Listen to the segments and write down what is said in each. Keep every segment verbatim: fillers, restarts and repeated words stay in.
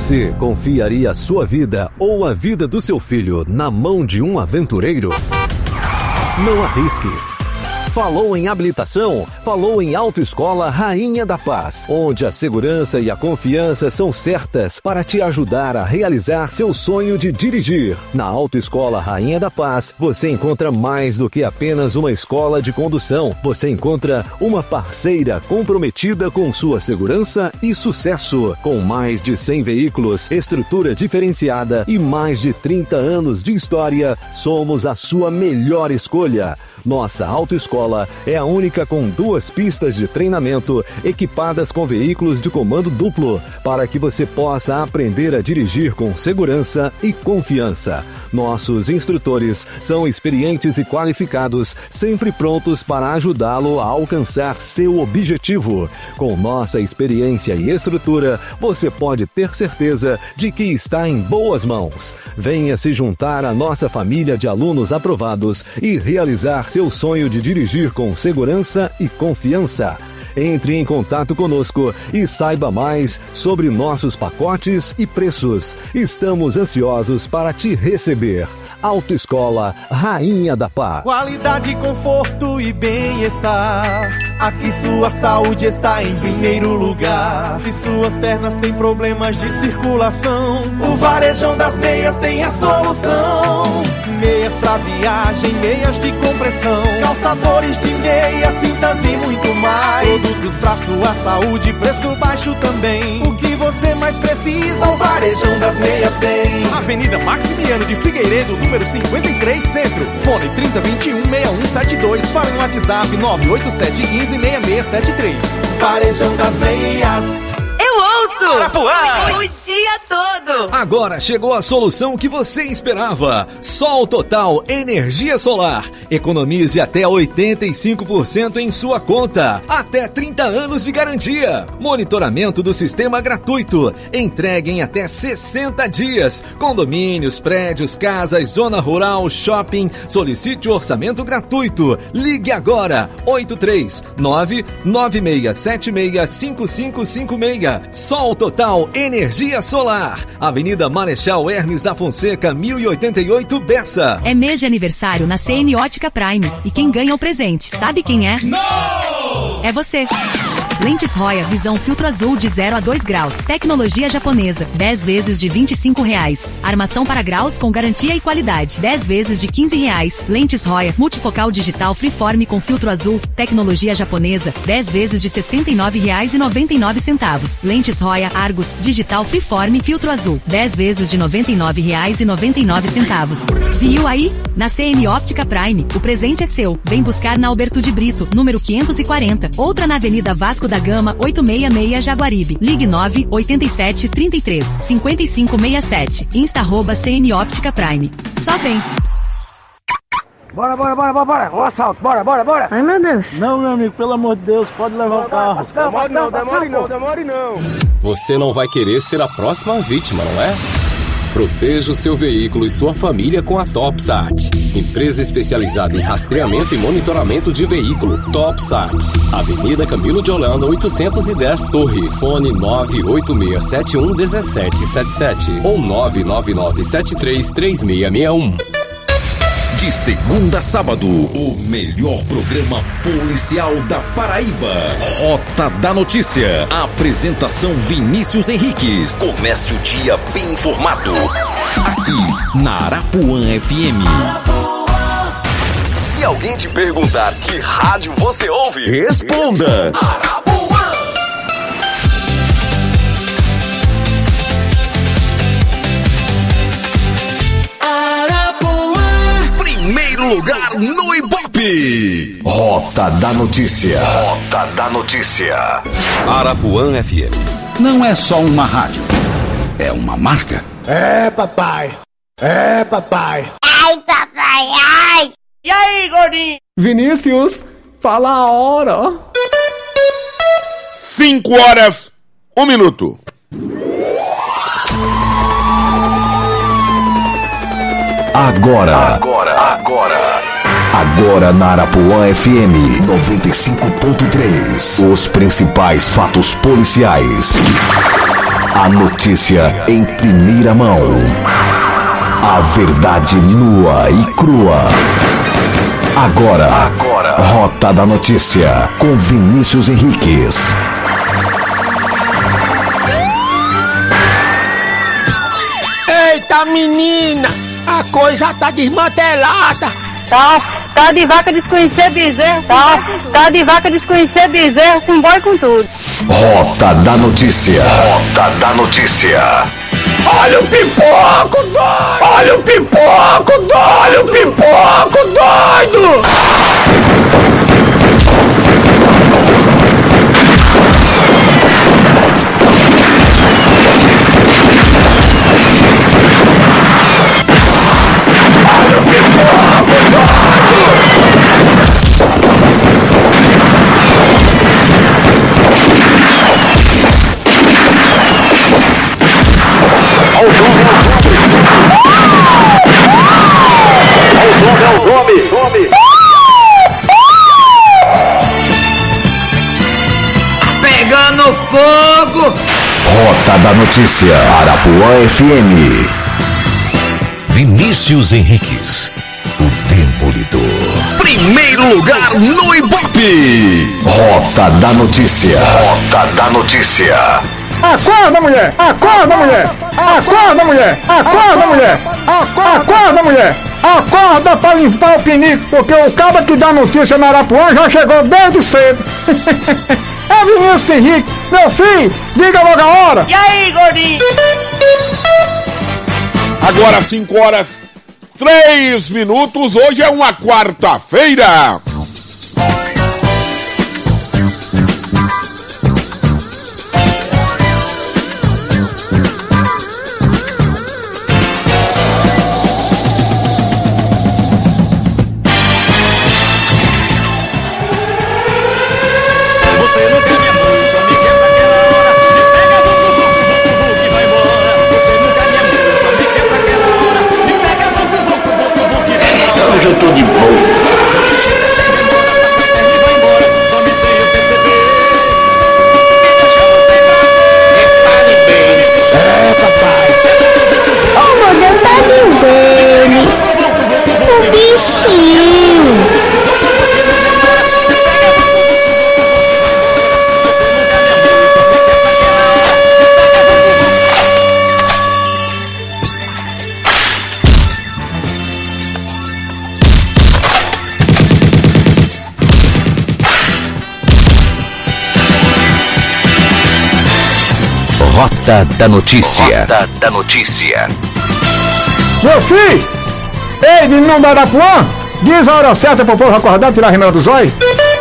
Você confiaria a sua vida ou a vida do seu filho na mão de um aventureiro? Não arrisque. Falou em habilitação? Falou em Autoescola Rainha da Paz, onde a segurança e a confiança são certas para te ajudar a realizar seu sonho de dirigir. Na Autoescola Rainha da Paz, você encontra mais do que apenas uma escola de condução. Você encontra uma parceira comprometida com sua segurança e sucesso. Com mais de cem veículos, estrutura diferenciada e mais de trinta anos de história, somos a sua melhor escolha. Nossa autoescola é a única com duas pistas de treinamento equipadas com veículos de comando duplo para que você possa aprender a dirigir com segurança e confiança. Nossos instrutores são experientes e qualificados, sempre prontos para ajudá-lo a alcançar seu objetivo. Com nossa experiência e estrutura, você pode ter certeza de que está em boas mãos. Venha se juntar à nossa família de alunos aprovados e realizar seu sonho de dirigir com segurança e confiança. Entre em contato conosco e saiba mais sobre nossos pacotes e preços. Estamos ansiosos para te receber. Autoescola Rainha da Paz. Qualidade, conforto e bem-estar. Aqui sua saúde está em primeiro lugar. Se suas pernas têm problemas de circulação, o Varejão das Meias tem a solução. Meias pra viagem, meias de compressão, calçadores de meia, cintas e muito mais. Produtos pra sua saúde, preço baixo também. O que você mais precisa, o Varejão das Meias tem. Avenida Maximiano de Figueiredo, número cinquenta e três, Centro. Fone trinta, vinte e um, sessenta e um setenta e dois. Fale no WhatsApp nove oito sete um cinco, seis seis sete três. Varejão das Meias. Eu ouço! Arapuã! O dia todo! Agora chegou a solução que você esperava. Sol Total Energia Solar. Economize até oitenta e cinco por cento em sua conta. Até trinta anos de garantia. Monitoramento do sistema gratuito. Entregue em até sessenta dias. Condomínios, prédios, casas, zona rural, shopping. Solicite o orçamento gratuito. Ligue agora. oito três nove nove seis sete seis cinco cinco cinco seis. Sol Total Energia Solar. Avenida Marechal Hermes da Fonseca, mil e oitenta e oito, Bessa. É mês de aniversário na C M Ótica Prime. E quem ganha o presente, sabe quem é? Não! É você. Lentes Roya, visão filtro azul de zero a dois graus. Tecnologia japonesa. dez vezes de vinte e cinco reais. Armação para graus com garantia e qualidade. dez vezes de quinze reais. Lentes Roya, multifocal digital freeform com filtro azul. Tecnologia japonesa. dez vezes de sessenta e nove reais e noventa e nove centavos. Lentes Roya Argus, digital freeform filtro azul. dez vezes de noventa e nove reais e noventa e nove centavos. Viu aí? Na C M Óptica Prime, o presente é seu. Vem buscar na Alberto de Brito, número quinhentos e quarenta. Outra na Avenida Vasco da Gama, oitocentos e sessenta e seis, Jaguaribe. Ligue nove oito sete, trinta e três, cinquenta e cinco sessenta e sete. Insta arroba C M Óptica Prime. Só vem. Bora, bora, bora, bora, bora. Ó, assalto, bora, bora, bora. Ai, meu Deus. Não, meu amigo, pelo amor de Deus, pode levar o carro. Demore não, demore não, demore não. Você não vai querer ser a próxima vítima, não é? Proteja o seu veículo e sua família com a TopSat. Empresa especializada em rastreamento e monitoramento de veículo. TopSat. Avenida Camilo de Holanda, oitocentos e dez, Torre. Fone nove oito seis sete um um sete sete sete ou nove nove nove sete três três seis seis um. De segunda a sábado, o melhor programa policial da Paraíba. Rota da Notícia. Apresentação Vinícius Henriques. Comece o dia bem informado. Aqui na Arapuã F M. Se alguém te perguntar que rádio você ouve, responda. Arapuã. Primeiro lugar no Ibope. Rota da Notícia. Rota da Notícia. Arapuã F M. Não é só uma rádio, é uma marca. É, papai. É, papai. Ai, papai, ai. E aí, gordinho? Vinícius, fala a hora. Cinco horas, um minuto. Agora, agora, agora, agora na Arapuã F M noventa e cinco ponto três. Os principais fatos policiais. A notícia em primeira mão. A verdade nua e crua. Agora, Agora. Rota da Notícia, com Vinícius Henriques. Eita, menina, a coisa tá desmantelada. Tá, tá de vaca desconhecer bezerro, tá, tá de vaca desconhecer bezerro, com boi com tudo. Rota da Notícia. Rota da Notícia. Olha o pipoco doido! Olha o pipoco doido! Olha o pipoco doido! Olha o pipoco doido! Pegando fogo! Rota da Notícia, Arapuã F M. Vinícius Henriques, o Demolidor. Primeiro lugar no Ibope. Rota da Notícia. Rota da Notícia. Acorda, mulher! Acorda, mulher! Acorda, mulher! Acorda, mulher! Acorda, mulher! Acorda pra limpar o pinico, porque o cara que dá notícia na Arapuã já chegou desde cedo. É Vinícius Henrique, meu filho, diga logo a hora. E aí, gordinho? Agora cinco horas, três minutos, hoje é uma quarta-feira. Eu tô de boa. É, papai. Ô, mano, tá limpando. O bichinho. Rota da Notícia. Rota da Notícia. Meu filho! Ei, menino da Arapuã! Diz a hora certa pro povo acordar e tirar a remela do zóio.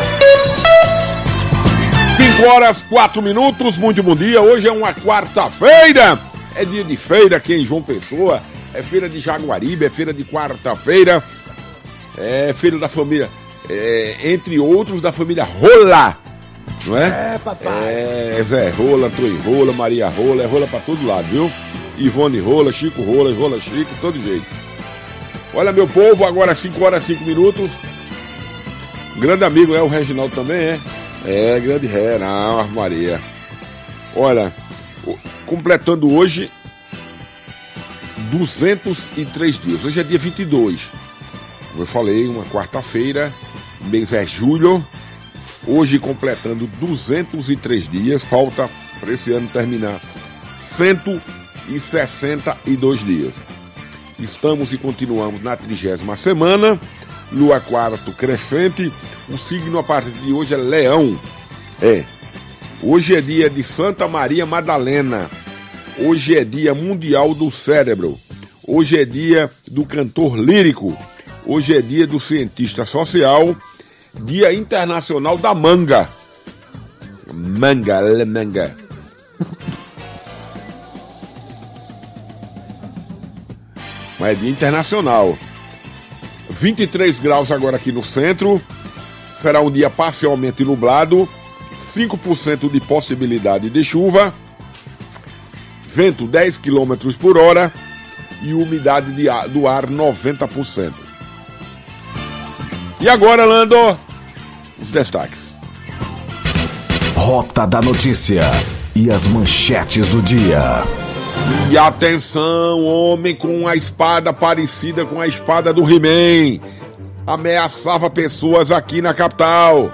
cinco horas, quatro minutos, muito bom dia. Hoje é uma quarta-feira. É dia de feira aqui em João Pessoa. É feira de Jaguaribe, é feira de quarta-feira. É feira da família, é, entre outros, da família Rola. Não é? É, papai. É, Zé Rola, Antônio Rola, Maria Rola, é rola pra todo lado, viu? Ivone Rola, Chico Rola, Rola Chico, todo jeito. Olha, meu povo, agora cinco horas, cinco minutos. Grande amigo, é o Reginaldo também, é? É, grande ré, não, Maria. Olha, completando hoje duzentos e três dias. Hoje é dia vinte e dois. Como eu falei, uma quarta-feira, mês é julho. Hoje completando duzentos e três dias, falta para esse ano terminar cento e sessenta e dois dias. Estamos e continuamos na trigésima semana, lua quarto crescente, o signo a partir de hoje é Leão. É, hoje é dia de Santa Maria Madalena, hoje é dia mundial do cérebro, hoje é dia do cantor lírico, hoje é dia do cientista social, Dia Internacional da Manga. Manga, manga. Mas é dia internacional. vinte e três graus agora aqui no centro. Será um dia parcialmente nublado. cinco por cento de possibilidade de chuva. Vento dez quilômetros por hora. E umidade de ar, do ar noventa por cento. E agora, Lando, os destaques. Rota da Notícia. e as manchetes do dia. E atenção, homem com uma espada parecida com a espada do He-Man ameaçava pessoas aqui na capital.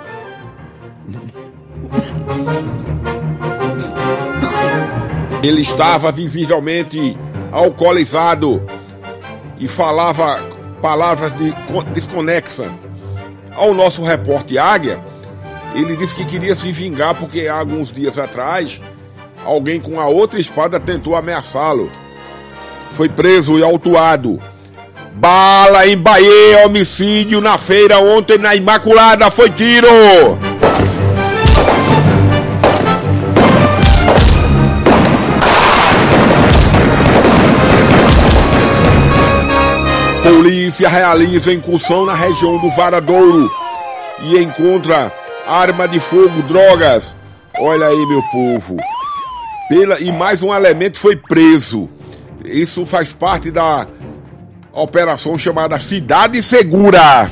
Ele estava visivelmente alcoolizado e falava palavras de, desconexas. Ao nosso repórter Águia, ele disse que queria se vingar porque há alguns dias atrás alguém com a outra espada tentou ameaçá-lo. Foi preso e autuado. Bala em Bahia, homicídio na feira ontem na Imaculada, foi tiro! Polícia realiza incursão na região do Varadouro e encontra arma de fogo, drogas. Olha aí, meu povo. Pela, e mais um elemento foi preso. Isso faz parte da operação chamada Cidade Segura.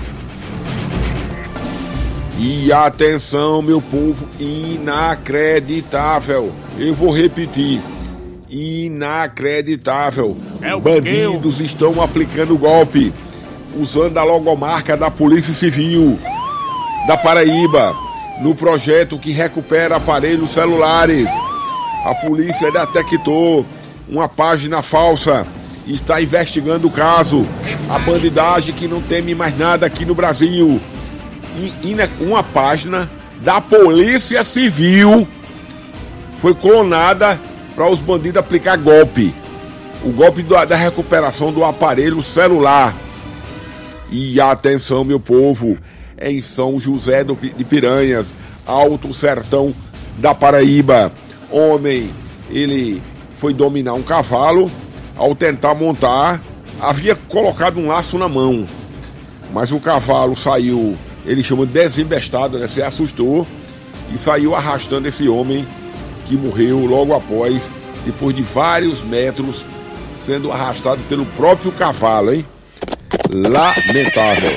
E atenção, meu povo, inacreditável. Eu vou repetir. Inacreditável. É Bandidos eu... estão aplicando golpe usando a logomarca da Polícia Civil da Paraíba no projeto que recupera aparelhos celulares. A polícia detectou uma página falsa e está investigando o caso. A bandidagem que não teme mais nada aqui no Brasil. E, e uma página da Polícia Civil foi clonada para os bandidos aplicar golpe. O golpe do, da recuperação do aparelho celular. E atenção, meu povo, em São José do, de Piranhas, Alto Sertão da Paraíba, homem, ele foi dominar um cavalo. Ao tentar montar, havia colocado um laço na mão, mas o cavalo saiu, ele chama de desembestado, né? Se assustou e saiu arrastando esse homem, que morreu logo após, depois de vários metros, sendo arrastado pelo próprio cavalo, hein? Lamentável.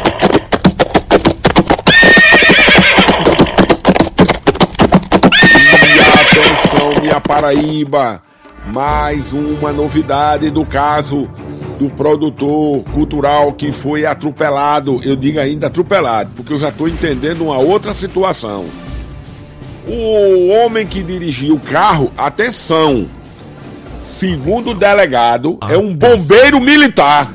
E atenção, minha Paraíba, mais uma novidade do caso do produtor cultural que foi atropelado. Eu digo ainda atropelado, porque eu já estou entendendo uma outra situação. O homem que dirigia o carro, atenção, segundo o delegado, é um bombeiro militar.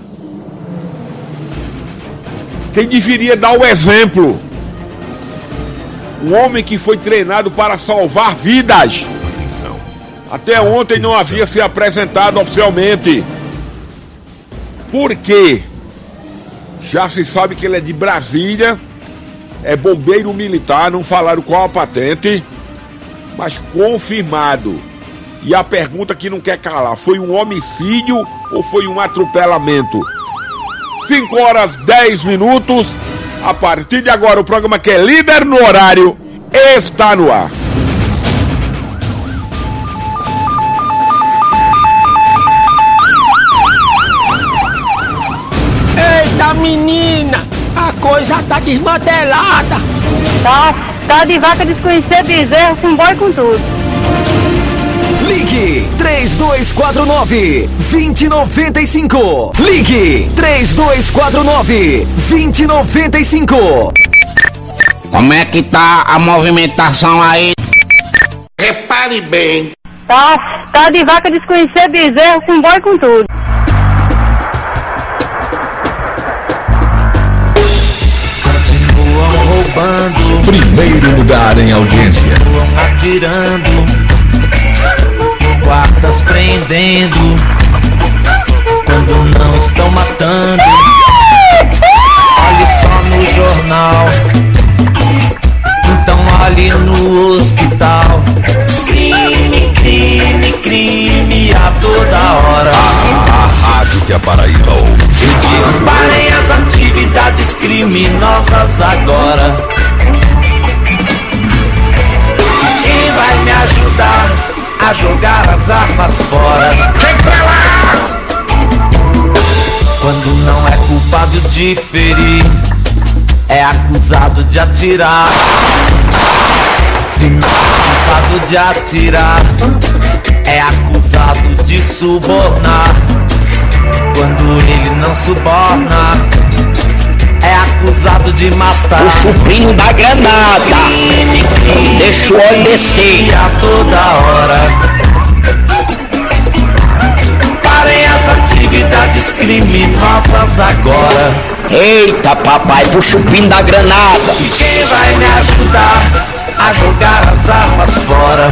Quem deveria dar o exemplo? Um homem que foi treinado para salvar vidas. Até ontem não havia se apresentado oficialmente. Por quê? Já se sabe que ele é de Brasília, é bombeiro militar, não falaram qual a patente, mas confirmado. E a pergunta que não quer calar, foi um homicídio ou foi um atropelamento? cinco horas dez minutos, a partir de agora o programa que é líder no horário está no ar. Eita, menina, a coisa tá desmantelada. Tá, tá de vaca desconhecer bezerro com boi com tudo. Ligue três dois quatro nove, dois zero nove cinco. Ligue três dois quatro nove, dois zero nove cinco. Como é que tá a movimentação aí? Repare bem. Tá, tá de vaca desconhecer bezerro com boi com tudo. Roubando. Primeiro lugar em audiência. Atirando, guardas prendendo, quando não estão matando. Olhe só no jornal, então olhe no hospital. Crime, crime, crime a toda hora. A, a rádio que a Paraíba ouve. Parem as atividades criminosas agora. Quem vai me ajudar a jogar as armas fora? Vem pra lá! Quando não é culpado de ferir, é acusado de atirar. Se não é culpado de atirar, é acusado de subornar. Quando ele não suborna, é acusado de matar. O chupinho da granada, deixa o olho descer a toda hora. Parem as atividades criminosas agora. Eita papai, pro chupinho da granada. E quem vai me ajudar a jogar as armas fora?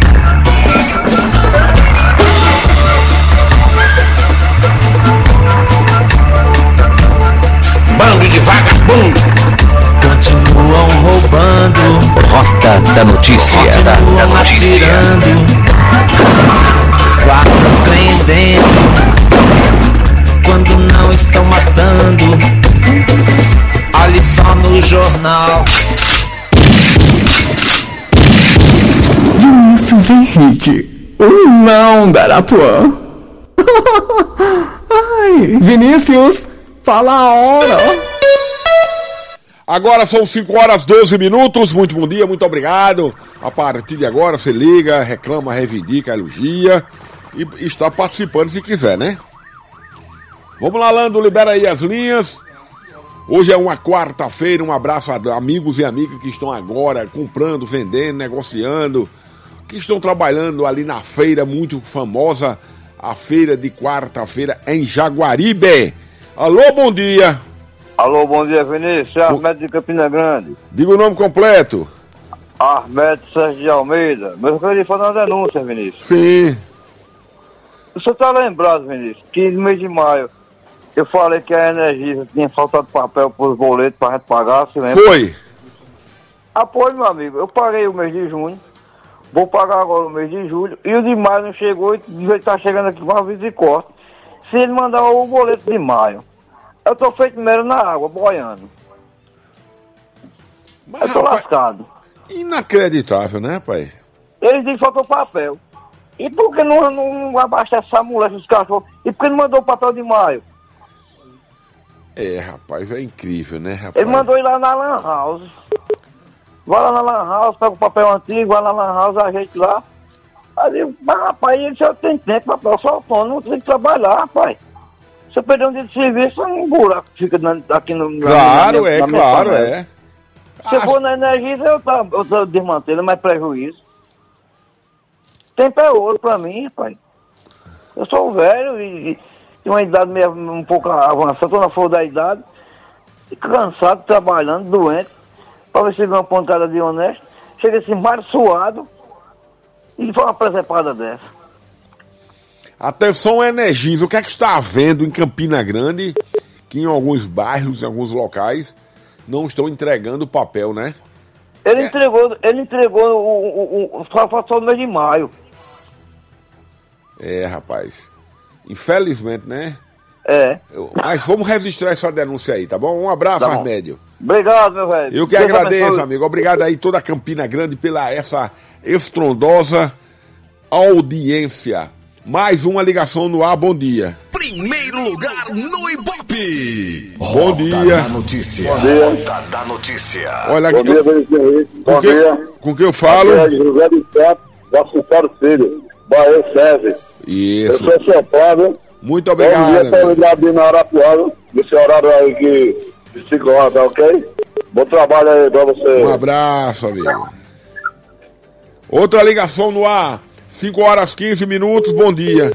Bando de vagabundo. Continuam roubando. Rota da notícia. Continuam atirando. Guardas prendendo quando não estão matando. Olhe só no jornal. Vinícius Henrique, o não da Arapuã. Ai, Vinícius, fala a hora. Agora são cinco horas e doze minutos. Muito bom dia, muito obrigado. A partir de agora você liga, reclama, reivindica, elogia e está participando se quiser, né? Vamos lá, Lando, libera aí as linhas. Hoje é uma quarta-feira, um abraço a amigos e amigas que estão agora comprando, vendendo, negociando, que estão trabalhando ali na feira muito famosa, a feira de quarta-feira em Jaguaribe. Alô, bom dia. Alô, bom dia, Vinícius. Armedo de Campina Grande. Diga o nome completo. Armedo Sérgio de Almeida. Mas eu queria fazer uma denúncia, Vinícius. Sim. Você está lembrado, Vinícius, que no mês de maio eu falei que a Energisa tinha faltado papel para os boletos para a gente pagar, você lembra? Foi. Ah, pois, meu amigo, eu paguei o mês de junho, vou pagar agora o mês de julho, e o de maio não chegou, e ele está chegando aqui com aviso de corte. Se ele mandar o boleto de maio, eu tô feito mero na água, boiando. Mas, eu tô rapaz, lascado. Inacreditável, né, pai? Eles dizem que faltou papel. E por que não, não abaixa essa mulher dos cachorros? E por que não mandou o papel de maio? É, rapaz, é incrível, né, rapaz? Ele mandou ir lá na Lan House. Vai lá na Lan House, pega o papel antigo, vai lá na Lan House, ajeita lá. Aí eu, mas rapaz, ele só tem tempo, papel só autônomo, não tem que trabalhar, rapaz. Se eu perder um dia de serviço, é um buraco que fica na, aqui no... Claro, na, na, é, na claro, é. Se eu for na Energisa, eu tô, eu tô desmantendo, mas prejuízo. Tempo é ouro pra mim, rapaz. Eu sou velho e... Tenho uma idade meio, um pouco avançada, estou na flor da idade, e cansado, trabalhando, doente, para ver se vê uma pontada de honesto, chega assim, mais suado, e foi uma presepada dessa. Atenção, Energisa, o que é que está havendo em Campina Grande, que em alguns bairros, em alguns locais, não estão entregando papel, né? Ele é. entregou, ele entregou o, o, o, só, só no mês de maio. É, rapaz. Infelizmente, né? É. Eu, mas vamos registrar essa denúncia aí, tá bom? Um abraço, tá Armédio. Obrigado, meu velho. Eu que Deus agradeço, abençoe. Amigo. Obrigado aí toda a Campina Grande pela essa estrondosa audiência. Mais uma ligação no ar, bom dia. Primeiro lugar no Ibope. Bom Rota dia. Da notícia. Bom dia. Rota da notícia. Olha bom aqui. Dia, eu, com, bom que, dia. com que eu falo? Aqui é José de Santos, Vasconcelos Filho, Bahia Sérgio. Isso. Eu sou São Paulo. Muito obrigado. Bom dia, estou ligado na Arapuã, nesse horário aí que de cinco horas, ok? Bom trabalho aí pra você. Um abraço, amigo. Outra ligação no ar. cinco horas e quinze minutos, bom dia.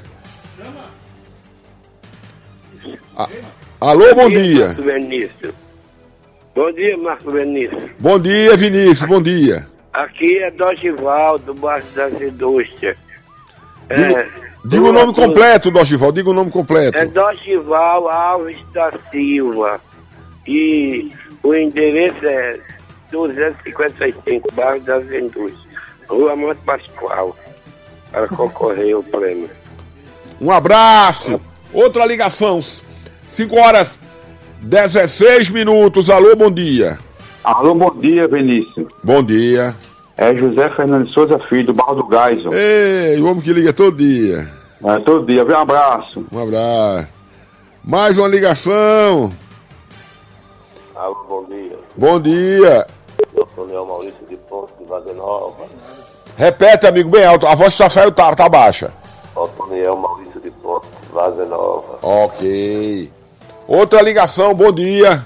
A... Alô, bom dia. Marco Benício. Bom dia, Marco Benício. Bom dia, Vinícius, bom dia. Aqui é Dorival, do bairro das Indústrias. Diga, é, diga o nome completo, Dorival, diga o nome completo. É Dorival Alves da Silva. E o endereço é duzentos e cinquenta e cinco, bairro das Indústrias, Rua Monte Pascoal, para concorrer ao prêmio. Um abraço. Outra ligação. cinco horas e dezesseis minutos. Alô, bom dia. Alô, bom dia, Vinícius. Bom dia. É José Fernando Souza Filho, do Barro do Gaiso. Ei, o homem que liga todo dia. É, todo dia. Um abraço. Um abraço. Mais uma ligação. Alô, bom dia. Bom dia. Otoniel Maurício de Ponte, de Vaza Nova. Repete, amigo, bem alto. A voz só saiu, tá, tá baixa. Otoniel Maurício de Ponte, de Vaza Nova. Ok. Outra ligação, bom dia.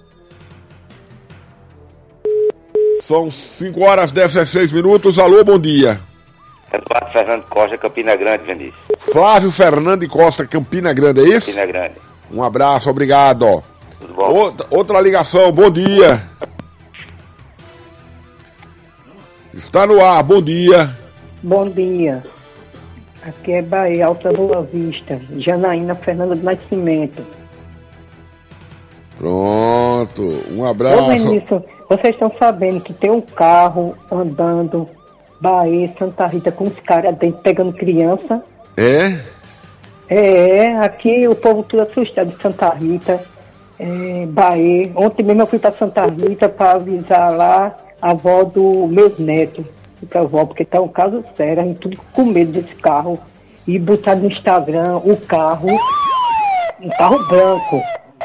São cinco horas e dezesseis minutos. Alô, bom dia. Eduardo Fernando Costa, Campina Grande, Vinícius. Flávio Fernando Costa, Campina Grande, é isso? Campina Grande. Um abraço, obrigado. Tudo bom? Outra, outra ligação, bom dia. Está no ar, bom dia. Bom dia. Aqui é Bahia, Alta Boa Vista. Janaína Fernanda do Nascimento. Pronto, um abraço. Ô, Vinícius, vocês estão sabendo que tem um carro andando Bahia, Santa Rita, com os caras dentro pegando criança? É? É, aqui o povo tudo assustado de Santa Rita, é, Bahia. Ontem mesmo eu fui para Santa Rita para avisar lá a avó do meu neto, pra avó, porque tá um caso sério, a gente tudo com medo desse carro. E botar no Instagram o carro, um carro branco.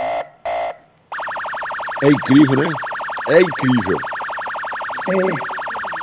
É incrível, né? É incrível. É.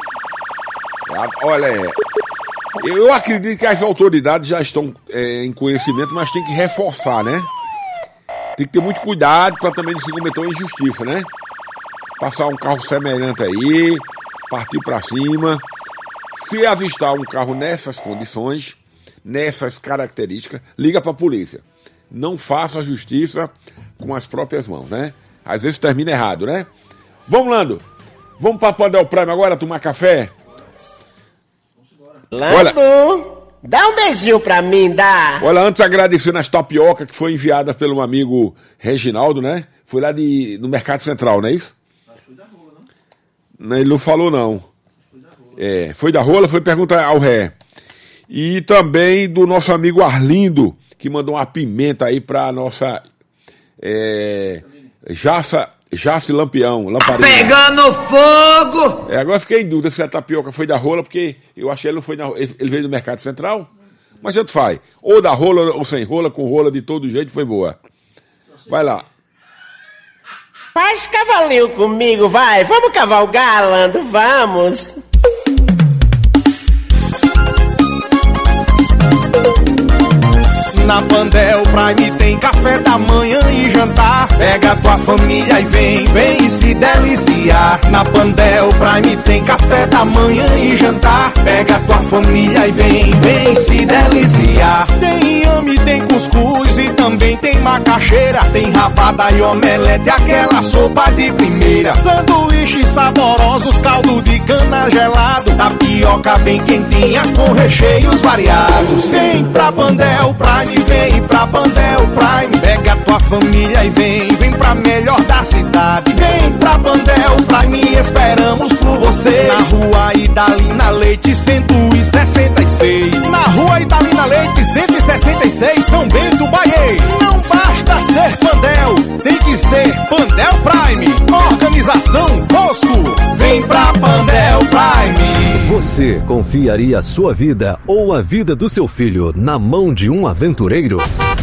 Olha, eu acredito que as autoridades já estão é, em conhecimento, mas tem que reforçar, né? Tem que ter muito cuidado para também não se cometer uma injustiça, né? Passar um carro semelhante aí, partir para cima. Se avistar um carro nessas condições, nessas características, liga para a polícia. Não faça a justiça com as próprias mãos, né? Às vezes termina errado, né? Vamos, Lando. Vamos para Pandel Prime agora tomar café? Lando, olha, dá um beijinho pra mim, dá. Olha, antes agradecendo as tapioca que foi enviada pelo amigo Reginaldo, né? Foi lá de, no Mercado Central, não é isso? Acho que foi da Rola, não? Ele não falou, não. Foi da Rola. É, foi da Rola, foi pergunta ao Ré. E também do nosso amigo Arlindo, que mandou uma pimenta aí pra nossa é, Jaça... Jace Lampião, lamparina. Pegando fogo! É, agora fiquei em dúvida se a tapioca foi da Rola, porque eu achei que ele não foi na, ele veio do Mercado Central, mas tanto faz. Ou da Rola ou sem rola, com rola de todo jeito, foi boa. Vai lá. Faz cavalinho comigo, vai. Vamos cavalgar, Lando, vamos. Na Pandel Prime tem café da manhã e jantar. Pega a tua família e vem, vem e se deliciar. Na Pandel Prime tem café da manhã e jantar. Pega a tua família e vem, vem e se deliciar. Tem inhame, tem cuscuz e também tem macaxeira. Tem rabada e omelete, aquela sopa de primeira. Sanduíches saborosos, caldo de cana gelado. Tapioca bem quentinha com recheios variados. Vem pra Pandel Prime, vem pra Pandel Prime. Pega a tua família e vem, vem pra melhor da cidade. Vem pra Pandel Prime, esperamos por você. Na rua Idalina Leite cento e sessenta e seis. Na rua Idalina Leite cento e sessenta e seis, São Bento, Bahia. Não basta ser Pandel, tem que ser Pandel Prime. Organização Bosco. Vem pra Pandel Prime. Você confiaria a sua vida ou a vida do seu filho na mão de um aventureiro?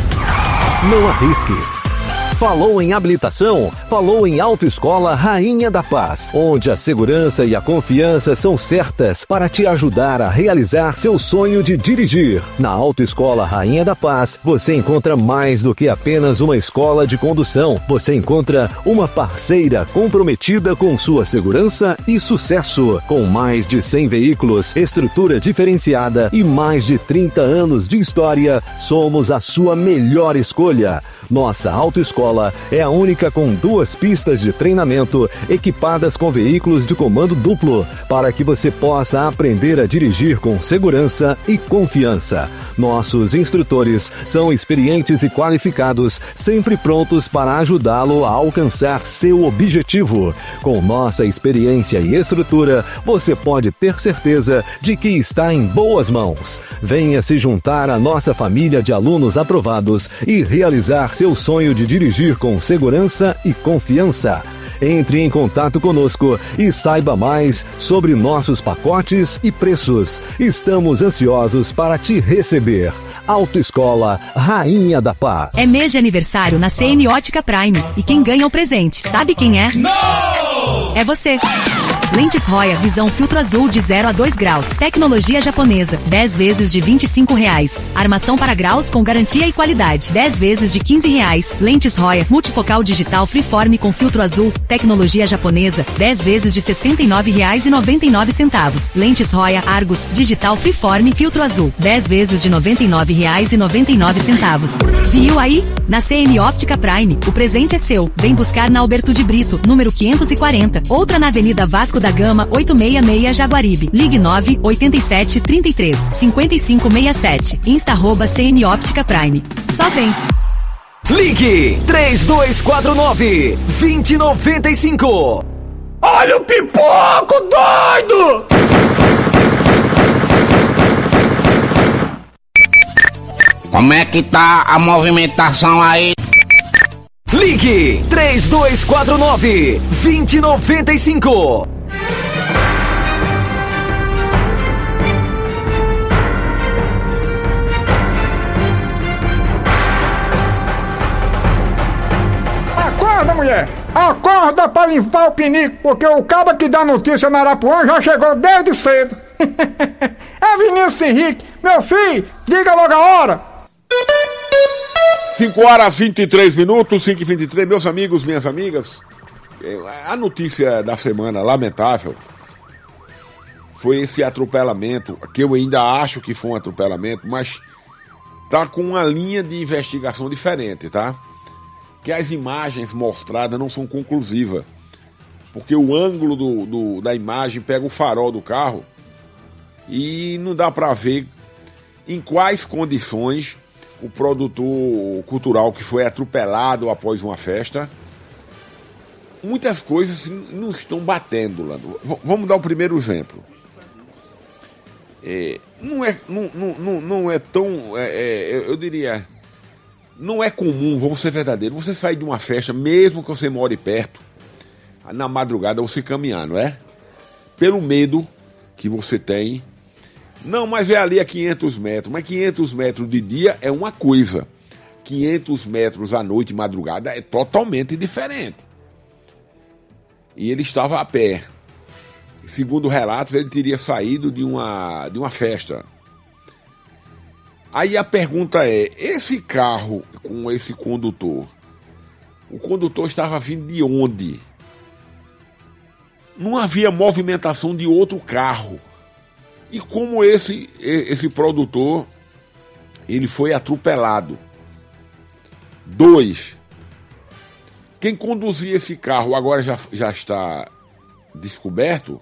Não arrisque. Falou em habilitação? Falou em Autoescola Rainha da Paz, onde a segurança e a confiança são certas para te ajudar a realizar seu sonho de dirigir. Na Autoescola Rainha da Paz, você encontra mais do que apenas uma escola de condução. Você encontra uma parceira comprometida com sua segurança e sucesso. Com mais de cem veículos, estrutura diferenciada e mais de trinta anos de história, somos a sua melhor escolha. Nossa autoescola é a única com duas pistas de treinamento equipadas com veículos de comando duplo para que você possa aprender a dirigir com segurança e confiança. Nossos instrutores são experientes e qualificados, sempre prontos para ajudá-lo a alcançar seu objetivo. Com nossa experiência e estrutura, você pode ter certeza de que está em boas mãos. Venha se juntar à nossa família de alunos aprovados e realizar seu sonho de dirigir com segurança e confiança. Entre em contato conosco e saiba mais sobre nossos pacotes e preços. Estamos ansiosos para te receber. Autoescola Rainha da Paz. É mês de aniversário na C M Ótica Prime. E quem ganha o presente, sabe quem é? Não! É você. Lentes Roya Visão Filtro Azul de zero a dois graus. Tecnologia japonesa. dez vezes de vinte e cinco reais. Armação para graus com garantia e qualidade. dez vezes de quinze reais. Lentes Roya Multifocal Digital Freeform com filtro azul. Tecnologia japonesa. dez vezes de sessenta e nove reais e noventa e nove centavos. Lentes Roya Argus Digital Freeform Filtro Azul. dez vezes de noventa e nove reais e noventa e nove centavos. Viu aí? Na C M Óptica Prime, o presente é seu. Vem buscar na Alberto de Brito, número quinhentos e quarenta. Outra na Avenida Vasco da Gama, oitocentos e sessenta e seis Jaguaribe. Ligue nove oito sete, trinta e três, cinquenta e cinco sessenta e sete. Insta arroba C M Óptica Prime. Só vem. Ligue três dois quatro nove, dois zero nove cinco. Olha o pipoco, doido! Como é que tá a movimentação aí? Ligue três dois quatro nove, dois zero nove cinco. Acorda, mulher! Acorda pra limpar o pinico, porque o cabo que dá notícia na Arapuã já chegou desde cedo. É Vinícius Henrique, meu filho, diga logo a hora. cinco horas e vinte e três minutos, cinco e vinte e três, meus amigos, minhas amigas. A notícia da semana lamentável foi esse atropelamento, que eu ainda acho que foi um atropelamento, mas tá com uma linha de investigação diferente, tá? Que as imagens mostradas não são conclusivas, porque o ângulo do, do, da imagem pega o farol do carro e não dá para ver em quais condições o produtor cultural que foi atropelado após uma festa. Muitas coisas não estão batendo, Lando. V- vamos dar o primeiro exemplo. É, não, é, não, não, não é tão, é, é, eu diria, não é comum, vamos ser verdadeiros, você sair de uma festa, mesmo que você more perto, na madrugada você caminhar, não é? Pelo medo que você tem. Não, mas é ali a quinhentos metros. Mas quinhentos metros de dia é uma coisa. quinhentos metros à noite, madrugada, é totalmente diferente. E ele estava a pé. Segundo relatos, ele teria saído de uma, de uma festa. Aí a pergunta é, esse carro com esse condutor, o condutor estava vindo de onde? Não havia movimentação de outro carro. E como esse, esse produtor, ele foi atropelado. Dois, quem conduzia esse carro agora já, já está descoberto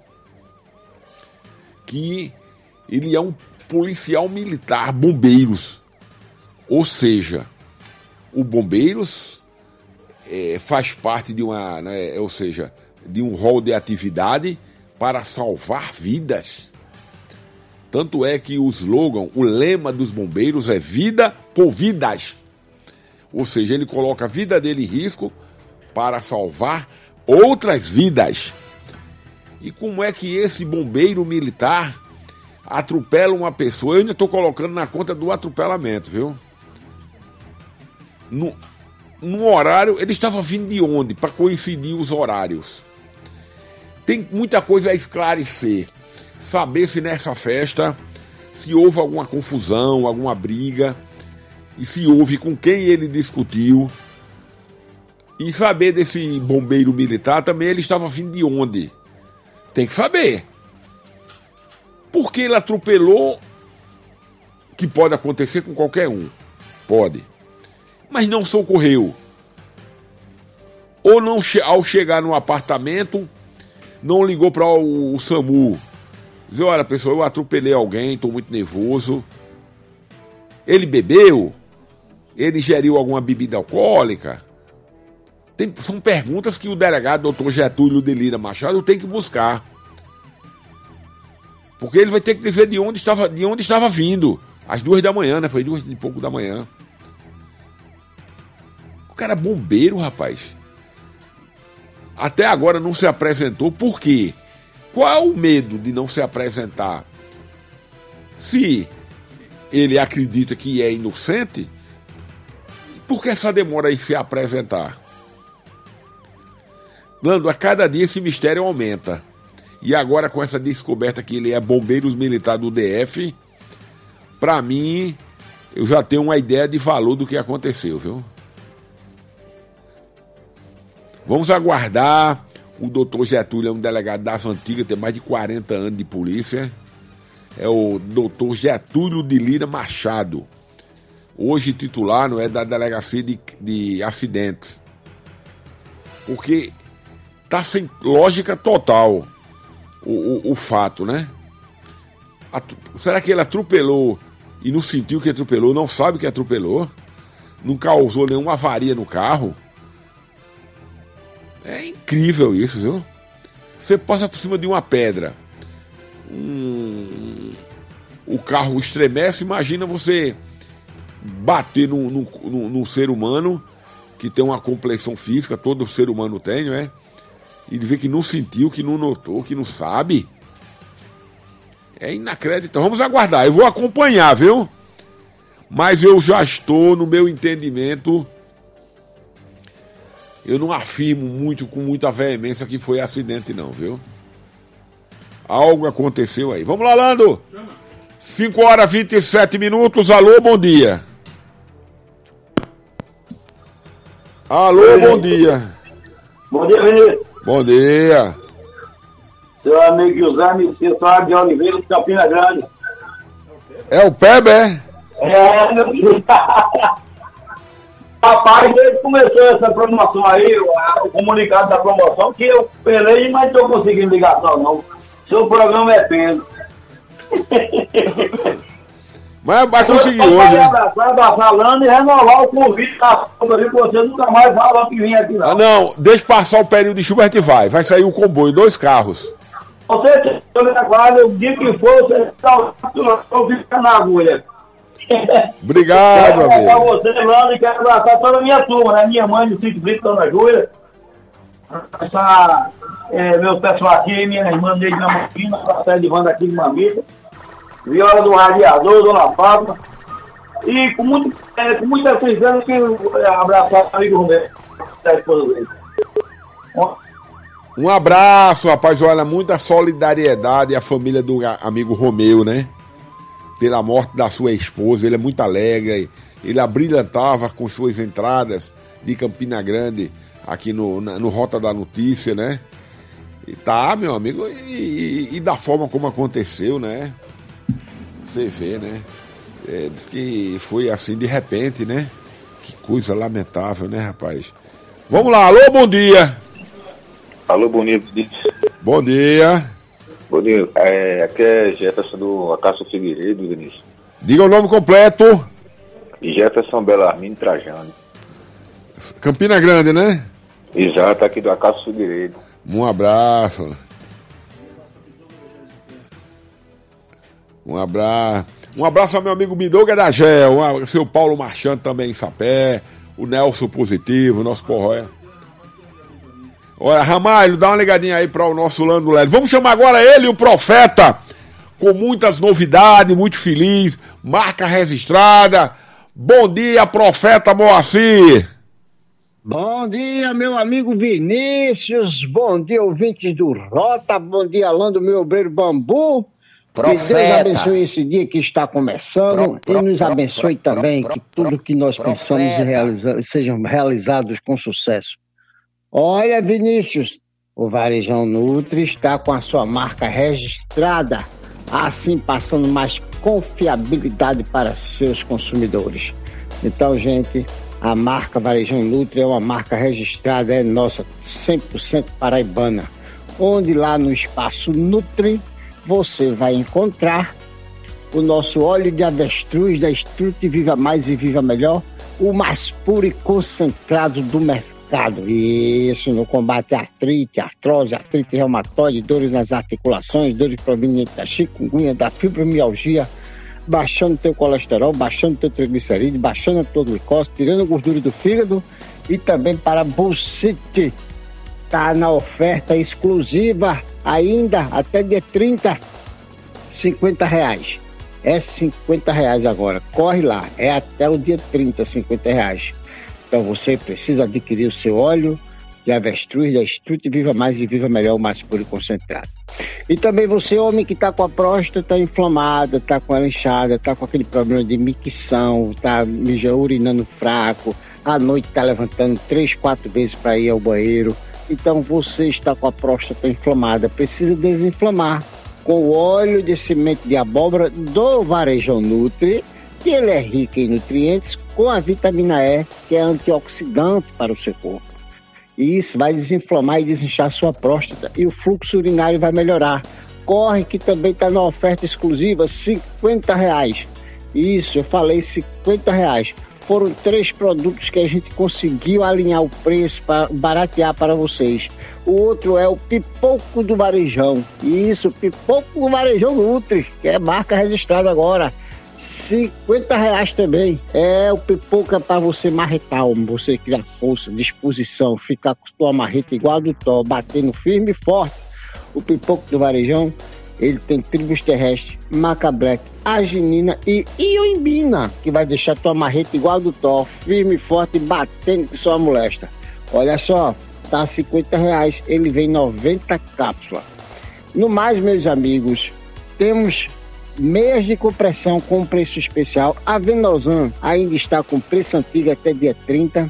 que ele é um policial militar, bombeiros. Ou seja, o bombeiros é, faz parte de uma, né, ou seja, de um rol de atividade para salvar vidas. Tanto é que o slogan, o lema dos bombeiros é vida por vidas. Ou seja, ele coloca a vida dele em risco para salvar outras vidas. E como é que esse bombeiro militar atropela uma pessoa? Eu ainda estou colocando na conta do atropelamento, viu? No, no horário, ele estava vindo de onde? Para coincidir os horários. Tem muita coisa a esclarecer. Saber se nessa festa, se houve alguma confusão, alguma briga, e se houve, com quem ele discutiu. E saber desse bombeiro militar também, ele estava vindo de onde. Tem que saber. Porque ele atropelou, que pode acontecer com qualquer um. Pode. Mas não socorreu. Ou não, ao chegar no apartamento, não ligou para o, o SAMU. Dizer, olha pessoal, eu atropelei alguém, estou muito nervoso. Ele bebeu? Ele ingeriu alguma bebida alcoólica? Tem, são perguntas que o delegado doutor Getúlio de Lira Machado tem que buscar. Porque ele vai ter que dizer de onde estava, de onde estava vindo. Às duas da manhã, né? Foi duas e pouco da manhã. O cara é bombeiro, rapaz. Até agora não se apresentou. Por quê? Qual é o medo de não se apresentar? Se ele acredita que é inocente, por que essa demora em se apresentar? Nando, a cada dia esse mistério aumenta. E agora com essa descoberta que ele é bombeiro militar do D F, pra mim, eu já tenho uma ideia de valor do que aconteceu, viu? Vamos aguardar. O doutor Getúlio é um delegado das antigas, tem mais de quarenta anos de polícia. É o doutor Getúlio de Lira Machado. Hoje titular, não é, da delegacia de, de acidentes. Porque tá sem lógica total o, o, o fato, né? Atu- será que ele atropelou e não sentiu que atropelou, não sabe que atropelou? Não causou nenhuma avaria no carro? É incrível isso, viu? Você passa por cima de uma pedra, um... o carro estremece, imagina você bater num, num, num, num ser humano que tem uma complexão física, todo ser humano tem, não é? E dizer que não sentiu, que não notou, que não sabe. É inacreditável. Vamos aguardar, eu vou acompanhar, viu? Mas eu já estou no meu entendimento. Eu não afirmo muito, com muita veemência, que foi acidente não, viu? Algo aconteceu aí. Vamos lá, Lando! cinco horas e vinte e sete minutos. Alô, bom dia. Alô, bom dia. Bom dia, Vinícius. Bom dia. Seu amigo José Messias Soares de Oliveira, de Campina Grande. É o Pebe, é? É, meu filho. Rapaz, desde que começou essa promoção aí, o, o comunicado da promoção, que eu pelei, mas não estou conseguindo ligação, não. Seu programa é peso. Mas vai conseguir hoje, né? Abraçar, abraçar Lando e renovar o convite da chuva ali, que você nunca mais fala que vinha aqui, não. Ah, não, deixa passar o período de chuva, a gente vai. Vai sair o comboio, dois carros. Você tem o dia que for, você está fica na agulha. Obrigado, quero amigo. Quero abraçar você, Lando, e quero abraçar toda a minha turma, né? Minha mãe do Sítio Brito, Dona Júlia. Abraçar é, meus pessoal aqui, minha irmã Neide Namotina, abraçar Edivanda aqui de Mamita. Viola do Radiador, Dona Fátima. E com muito, é, com muita atenção que abraçar o amigo Romero, da esposa dele. Um abraço, rapaz. Olha, muita solidariedade à família do amigo Romeu, né? Pela morte da sua esposa. Ele é muito alegre. Ele abrilhantava com suas entradas de Campina Grande aqui no, na, no Rota da Notícia, né? E tá, meu amigo, e, e, e da forma como aconteceu, né? Você vê, né? É, diz que foi assim de repente, né? Que coisa lamentável, né, rapaz? Vamos lá, alô, bom dia. Alô, bom dia. Bom dia. Bom dia. É, aqui é Jefferson do Acácio Figueiredo, Vinícius. Diga o nome completo. Jefferson Belarmino Trajano. Campina Grande, né? Exato, aqui do Acácio Figueiredo. Um abraço. Um abraço. Um abraço ao meu amigo Midouga da Gel, o seu Paulo Marchand também em Sapé, o Nelson Positivo, o nosso Porroia. Olha, Ramalho, dá uma ligadinha aí para o nosso Lando Lélio. Vamos chamar agora ele, o Profeta, com muitas novidades, muito feliz, marca registrada. Bom dia, Profeta Moacir. Bom dia, meu amigo Vinícius, bom dia, ouvintes do Rota, bom dia, Lando, meu obreiro Bambu. Profeta. Que Deus abençoe esse dia que está começando pro, pro, e nos abençoe pro, pro, também pro, pro, que tudo que nós profeta. pensamos realiza- sejam realizados com sucesso. Olha, Vinícius, o Varejão Nutri está com a sua marca registrada, assim passando mais confiabilidade para seus consumidores. Então, gente, a marca Varejão Nutri é uma marca registrada, é nossa, cem por cento paraibana, onde lá no espaço Nutri você vai encontrar o nosso óleo de avestruz da Strut Viva Mais e Viva Melhor, o mais puro e concentrado do mercado. Isso, no combate à artrite, artrose, artrite reumatoide, dores nas articulações, dores provenientes da chikungunya, da fibromialgia, baixando teu colesterol, baixando teu triglicerídeo, baixando a tua glicose, tirando a gordura do fígado e também para bursite. Tá na oferta exclusiva ainda até dia trinta, cinquenta reais. É cinquenta reais agora. Corre lá, é até o dia trinta, cinquenta reais. Então você precisa adquirir o seu óleo de avestruz, da Estrute Viva Mais e Viva Melhor, o mais puro e concentrado. E também você, homem que está com a próstata inflamada, está com ela inchada, está com aquele problema de micção, está urinando fraco, à noite está levantando três, quatro vezes para ir ao banheiro. Então você está com a próstata inflamada, precisa desinflamar com o óleo de semente de abóbora do Varejão Nutri, que ele é rico em nutrientes, com a vitamina E, que é antioxidante para o seu corpo. E isso vai desinflamar e desinchar sua próstata e o fluxo urinário vai melhorar. Corre que também está na oferta exclusiva, cinquenta reais. Isso, eu falei cinquenta reais. Foram três produtos que a gente conseguiu alinhar o preço para baratear para vocês. O outro é o Pipoco do Varejão. Isso, Pipoco do Varejão Nutri, que é marca registrada agora. cinquenta reais também. É o pipoca para você marretar, você criar força, disposição, ficar com sua marreta igual a do Thor, batendo firme e forte. O Pipoco do Varejão, ele tem tribos terrestres, maca black, arginina e ioimbina, que vai deixar tua marreta igual a do Thor, firme e forte, batendo com sua molesta. Olha só, tá cinquenta reais, ele vem noventa cápsulas. No mais, meus amigos, temos meias de compressão com preço especial. A Venosan ainda está com preço antigo até dia trinta,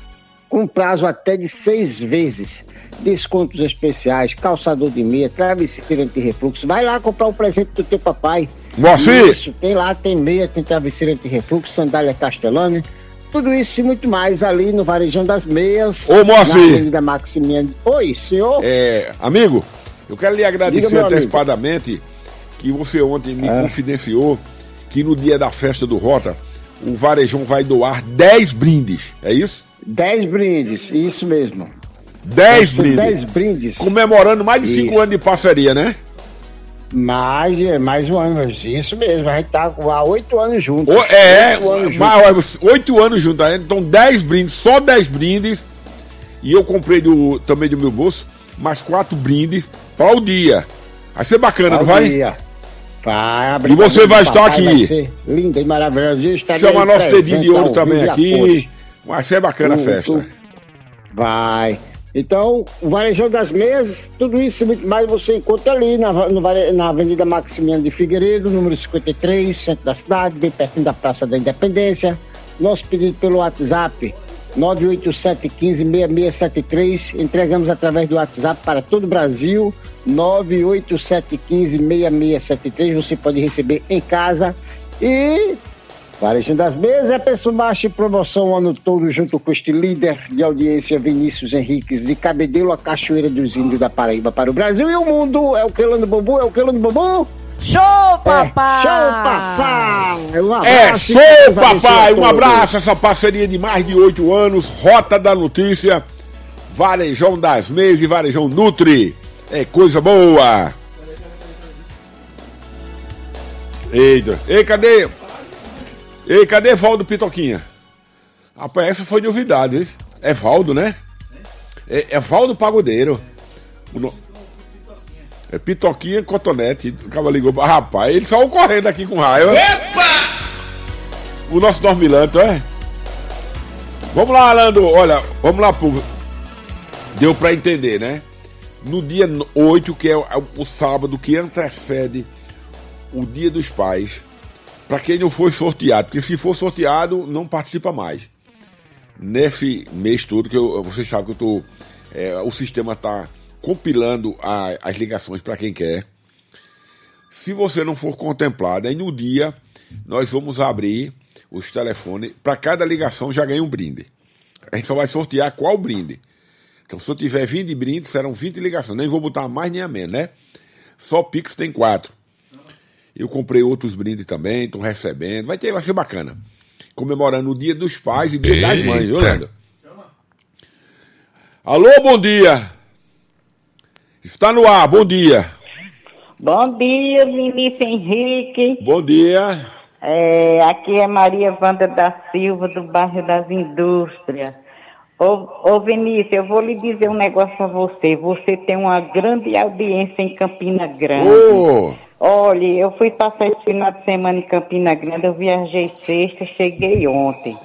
com prazo até de seis vezes. Descontos especiais, calçador de meia, travesseiro anti-refluxo. Vai lá comprar o presente do teu papai. Moacir! Isso, tem lá, tem meia, tem travesseiro anti-refluxo, sandália Castellani. Tudo isso e muito mais ali no Varejão das Meias. Ô, Moacir! Na Avenida Maximiano. Oi, senhor? É, amigo, eu quero lhe agradecer Diga, antecipadamente amigo. Que você ontem me é. confidenciou que no dia da festa do Rota, o Varejão vai doar dez brindes, é isso? dez brindes, isso mesmo. dez brindes. dez brindes. Comemorando mais de cinco anos de parceria, né? Mais, mais um ano, isso mesmo, a gente tá há oito anos juntos. O, é, oito anos juntos, né? Então dez brindes, só dez brindes. E eu comprei do, também do meu bolso mais quatro brindes para o dia. Vai ser bacana, não vai? Dia. Vai, e você vai estar aqui. Vai ser linda e maravilhosa. Chama nosso dedinho de ouro também aqui. Vai ser bacana a festa. Vai. Então, o Varejão das Meias, tudo isso e muito mais você encontra ali na, no, na Avenida Maximiano de Figueiredo, número cinquenta e três, centro da cidade, bem pertinho da Praça da Independência. Nosso pedido pelo WhatsApp, nove oito sete um cinco, seis seis sete três. Entregamos através do WhatsApp para todo o Brasil. nove oito sete um cinco, seis seis sete três. Você pode receber em casa. E Varejão das Meias é preço baixo e promoção o ano todo, junto com este líder de audiência, Vinícius Henriques, de Cabedelo, a Cachoeira dos Índios da Paraíba para o Brasil e o mundo. É o Quelando Bubu, é o Quelando Bubu. Show, papai! É, show, papai! Um abraço, é, show, papai! Um abraço, essa parceria de mais de oito anos, Rota da Notícia, Varejão das Meias e Varejão Nutri. É coisa boa! Eita, ei, cadê? Ei, cadê Valdo Pitoquinha? Rapaz, essa foi novidade, hein? É Valdo, né? É, é Valdo Pagodeiro. O no... É Pitoquinha Cotonete. O cara ligou. Rapaz, ele saiu correndo aqui com raiva. Epa! O nosso dormilanto, é? Vamos lá, Alando. Olha, vamos lá, povo. Deu pra entender, né? No dia oito, que é o, o sábado que antecede o Dia dos Pais, para quem não foi sorteado, porque se for sorteado, não participa mais. Nesse mês todo, que eu, vocês sabem que eu tô, é, o sistema está compilando a, as ligações para quem quer. Se você não for contemplado, aí no dia nós vamos abrir os telefones, para cada ligação já ganha um brinde. A gente só vai sortear qual brinde. Então, se eu tiver vinte brindes, serão vinte ligações. Nem vou botar mais nem a menos, né? Só Pix tem quatro. Eu comprei outros brindes também, estou recebendo. Vai ter, vai ser bacana. Comemorando o Dia dos Pais e o Dia Eita. das Mães, viu, Leandro? Alô, bom dia. Está no ar, bom dia. Bom dia, Vinícius Henrique. Bom dia. É, aqui é Maria Wanda da Silva, do bairro das Indústrias. Ô, ô Vinícius, eu vou lhe dizer um negócio a você. Você tem uma grande audiência em Campina Grande. Oh. Olha, eu fui passar esse final de semana em Campina Grande, eu viajei sexta, cheguei ontem.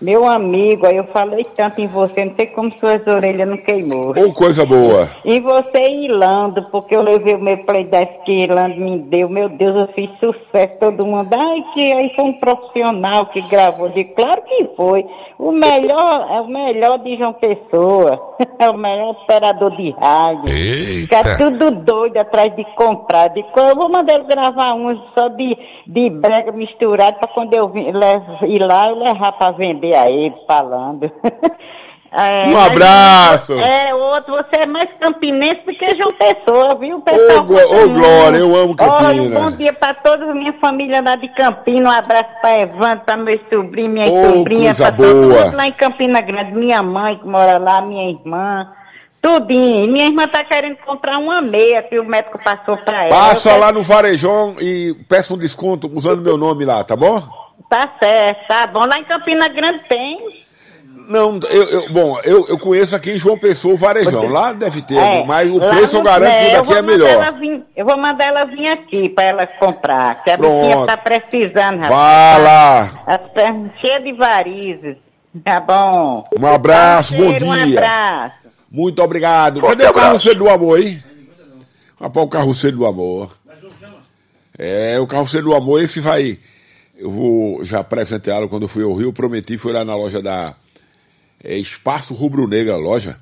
Meu amigo, aí eu falei tanto em você, não sei como suas orelhas não queimou. Ô, coisa boa. E você Ilando, porque eu levei o meu playdesk que Ilando me deu. Meu Deus, eu fiz sucesso, todo mundo. Ai, que aí foi um profissional que gravou. De claro que foi. O melhor, é o melhor de João Pessoa. É o melhor operador de rádio. Eita. Fica tudo doido atrás de comprar. De, eu vou mandar ele gravar um só de, de brega misturado para quando eu vir, levo, ir lá eu levar para vender a ele falando. É, um abraço! É, outro, você é mais campinense do que João Pessoa, viu? Ô, ô Glória, eu amo Campina. Olha, um bom dia pra toda a minha família lá de Campina, um abraço pra Evandro, pra meus sobrinhos, minha Ô, sobrinha, coisa pra todo boa. mundo lá em Campina Grande, minha mãe que mora lá, minha irmã, tudinho. Minha irmã tá querendo comprar uma meia que o médico passou pra ela. Passa Eu lá quero- no Varejão e peça um desconto usando meu nome lá, tá bom? Tá certo, tá bom. Lá em Campina Grande tem. Não, eu, eu- bom, eu, eu conheço aqui em João Pessoa o Varejão. Lá deve ter, É, mas o lá preço eu no- garanto que o eu daqui vou é mandar melhor. ela vir- eu vou mandar ela vir aqui pra ela comprar, que a Pronto. bichinha tá precisando, rapaz. Vá lá. As pernas cheias de varizes. Tá bom. Um abraço, Um bom cheiro, Um dia. abraço. Muito obrigado. Forte Cadê o abraço. carroceiro do amor aí? Rapaz, o carroceiro do amor. É, o carroceiro do amor, esse vai. Eu vou já apresentá-lo quando eu fui ao Rio. Eu prometi, fui lá na loja da é, Espaço Rubro Negra, loja.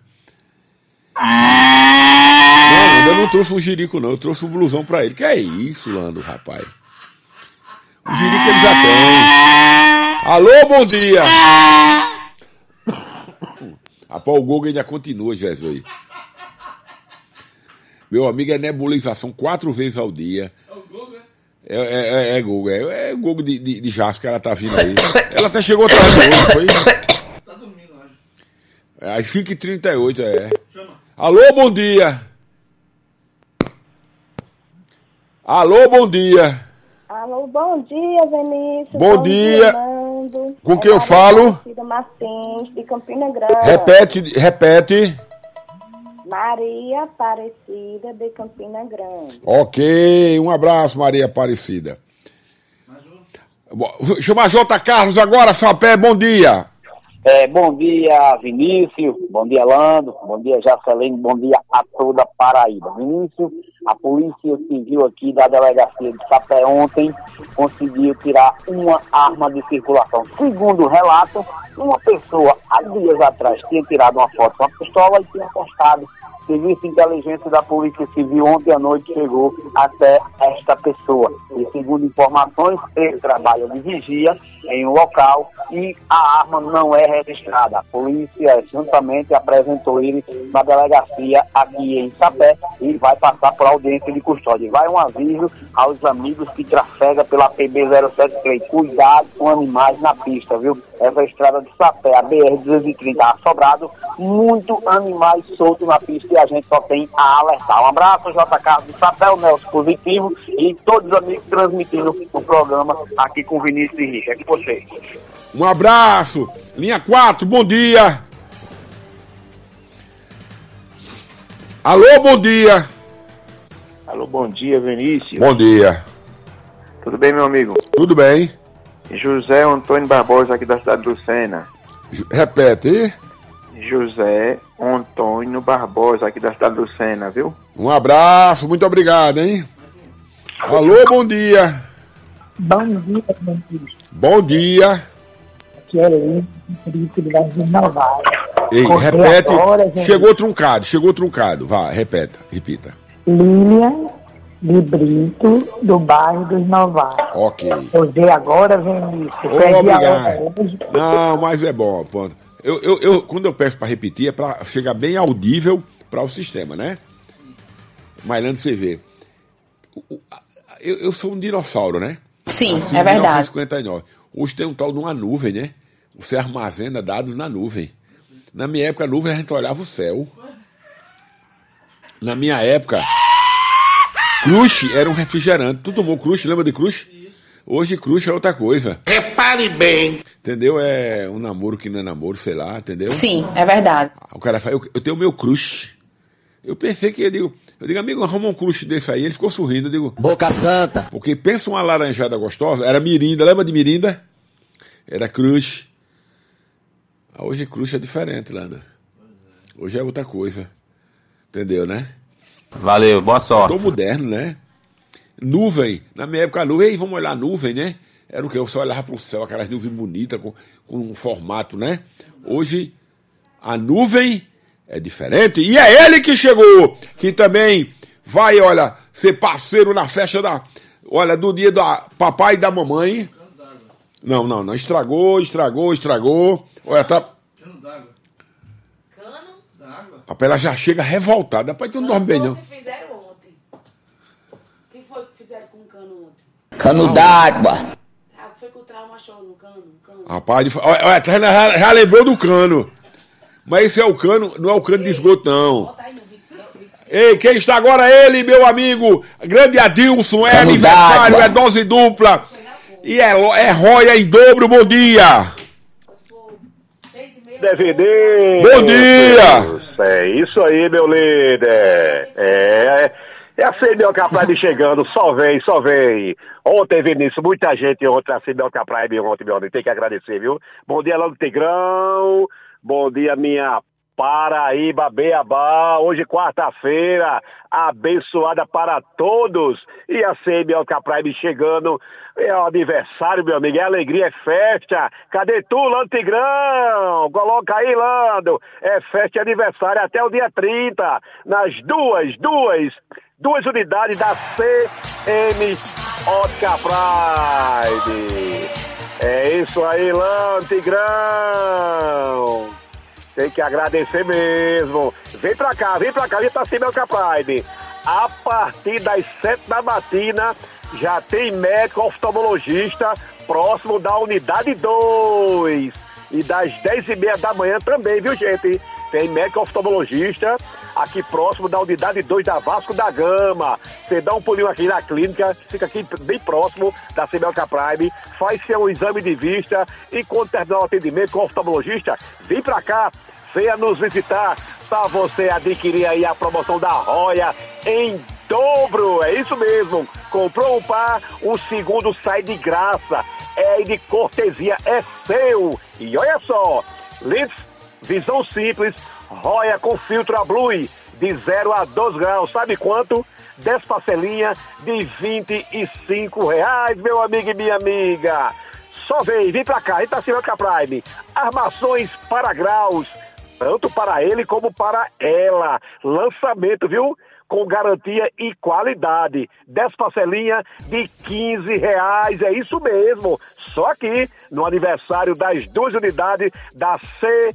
Não, ainda não trouxe um jirico, não. Eu trouxe um blusão pra ele. Que é isso, Lando, rapaz? O jirico ele já tem. Alô, bom dia! Rapaz, o Google ainda continua, Jesus. Meu amigo, é nebulização quatro vezes ao dia. É, é, é, é Google, é, é Google de, de, de Jasca, ela tá vindo aí. Ela até chegou tarde hoje, foi? Tá dormindo, acho. É, às cinco e trinta e oito, é. Alô, bom dia! Alô, bom dia! Alô, bom dia, Vinícius. Bom dia. Fernando. Com É quem eu Maria falo? Aparecida Martins, de Campina Grande. Repete, repete. Maria Aparecida, de Campina Grande. Ok, um abraço, Maria Aparecida. Bom, chama J. Carlos agora, Sapé, bom dia. É, bom dia, Vinícius, bom dia, Lando, bom dia, Jacelene, bom dia a toda Paraíba. Vinícius, a Polícia Civil aqui da Delegacia de Sapé ontem conseguiu tirar uma arma de circulação. Segundo o relato, uma pessoa há dias atrás tinha tirado uma foto com uma pistola e tinha postado. Serviço de inteligência da Polícia Civil ontem à noite chegou até esta pessoa. E segundo informações, ele trabalha de vigia em um local e a arma não é registrada. A polícia juntamente apresentou ele na delegacia aqui em Sapé e vai passar por audiência de custódia. Vai um aviso aos amigos que trafegam pela P B zero sete três. Cuidado com animais na pista, viu? Essa estrada de Sapé, a B R duzentos e trinta, assobrado, muito animais soltos na pista e a gente só tem a alertar. Um abraço, J. Carlos de Sapé, o Nelson Positivo e todos os amigos transmitindo o programa aqui com Vinícius e Richa. É com vocês. Um abraço. Linha quatro, bom dia. Alô, bom dia. Alô, bom dia, Vinícius. Bom dia. Tudo bem, meu amigo? Tudo bem? José Antônio Barbosa, aqui da cidade do Sena. J- Repete. José Antônio Barbosa, aqui da cidade do Sena, viu? Um abraço, muito obrigado, hein? Alô, bom dia. Bom dia, Vinícius. Bom dia. Aqui é Lívia, Brito, do Brasil Novaes. Ei, Acordei repete. agora, gente. Chegou truncado, chegou truncado. Vá, repeta, repita. Lilian de Brito, do bairro dos Novaes. Ok. Acordei agora, Vinícius. Ô, Perdi a obrigado. hora hoje. Não, mas é bom, ponto. Eu, eu, eu, quando eu peço para repetir, é para chegar bem audível para o sistema, né? Mas Lando, você vê. o- o- a- Eu, eu sou um dinossauro, né? Sim, Nasci é em verdade. mil novecentos e cinquenta e nove. Hoje tem um tal de uma nuvem, né? Você armazena dados na nuvem. Na minha época, a nuvem a gente olhava o céu. Na minha época, Crush era um refrigerante. Tu tomou Crush? Lembra de Crush? Hoje Crush é outra coisa. Repare bem. Entendeu? É um namoro que não é namoro, sei lá, entendeu? Sim, é verdade. O cara fala, eu, eu tenho o meu crush. Eu pensei que, eu digo, eu digo, amigo, arruma um crush desse aí. Ele ficou sorrindo, eu digo... Boca Santa. Porque pensa uma laranjada gostosa, era mirinda, lembra de mirinda? Era crush. Hoje crush é diferente, Lando. Hoje é outra coisa. Entendeu, né? Valeu, boa sorte. Tô moderno, né? Nuvem. Na minha época, a nuvem, ei, vamos olhar a nuvem, né? Era o que? Você olhava pro céu, aquelas nuvens bonitas, com, com um formato, né? Hoje, a nuvem é diferente. E é ele que chegou, que também vai, olha, ser parceiro na festa da... Olha, do dia do papai e da mamãe. Não, não, não. Estragou, estragou, estragou. Olha, tá... Cano d'água. Cano d'água. A ela já chega revoltada. Rapaz, tu não dorme bem, não. O que fizeram ontem? O que foi que fizeram com o cano ontem? Cano d'água. Ah, foi que o trauma achou no cano? cano. Rapaz, olha, olha, já, já lembrou do cano. Mas esse é o cano, não é o cano de esgoto, não. Ei, quem está agora? Ele, meu amigo, grande Adilson, é aniversário, é dose dupla. E é, é roia em dobro, bom dia. D V D. Bom dia. É isso aí, meu líder. É, é a Semioca Prime chegando, só vem, só vem. Ontem, Vinícius, muita gente ontem, a Semioca Prime ontem, meu amigo, tem que agradecer, viu? Bom dia, Lando Tigrão. Bom dia, minha Paraíba, Beabá, hoje quarta-feira, abençoada para todos, e a Semioca Prime chegando, é o aniversário, meu amigo, é alegria, é festa, cadê tu, Lando Tigrão? Coloca aí, Lando, é festa e aniversário até o dia trinta, nas duas, duas, duas unidades da C M Ótica Prime. É isso aí, Lando Tigrão. Tem que agradecer mesmo. Vem pra cá, vem pra cá, vem pra Semioca Prime. A partir das sete da matina, já tem médico oftalmologista próximo da unidade dois. E das dez e meia da manhã também, viu, gente? Tem médico oftalmologista aqui próximo da unidade dois da Vasco da Gama. Você dá um pulinho aqui na clínica, fica aqui bem próximo da Semioca Prime, faz seu exame de vista e quando terminar o atendimento com o oftalmologista, vem pra cá, venha nos visitar para você adquirir aí a promoção da Roia em dobro. É isso mesmo, comprou um par, o segundo sai de graça, é de cortesia, é seu. E olha só, lentes, visão simples, Roia com filtro a Blue, de zero a doze graus, sabe quanto? dez parcelinhas de vinte e cinco reais, meu amigo e minha amiga. Só vem, vem pra cá, Ita Semioca Prime. Armações para graus, tanto para ele como para ela. Lançamento, viu? Com garantia e qualidade. dez parcelinhas de quinze reais, é isso mesmo. Só aqui, no aniversário das duas unidades da C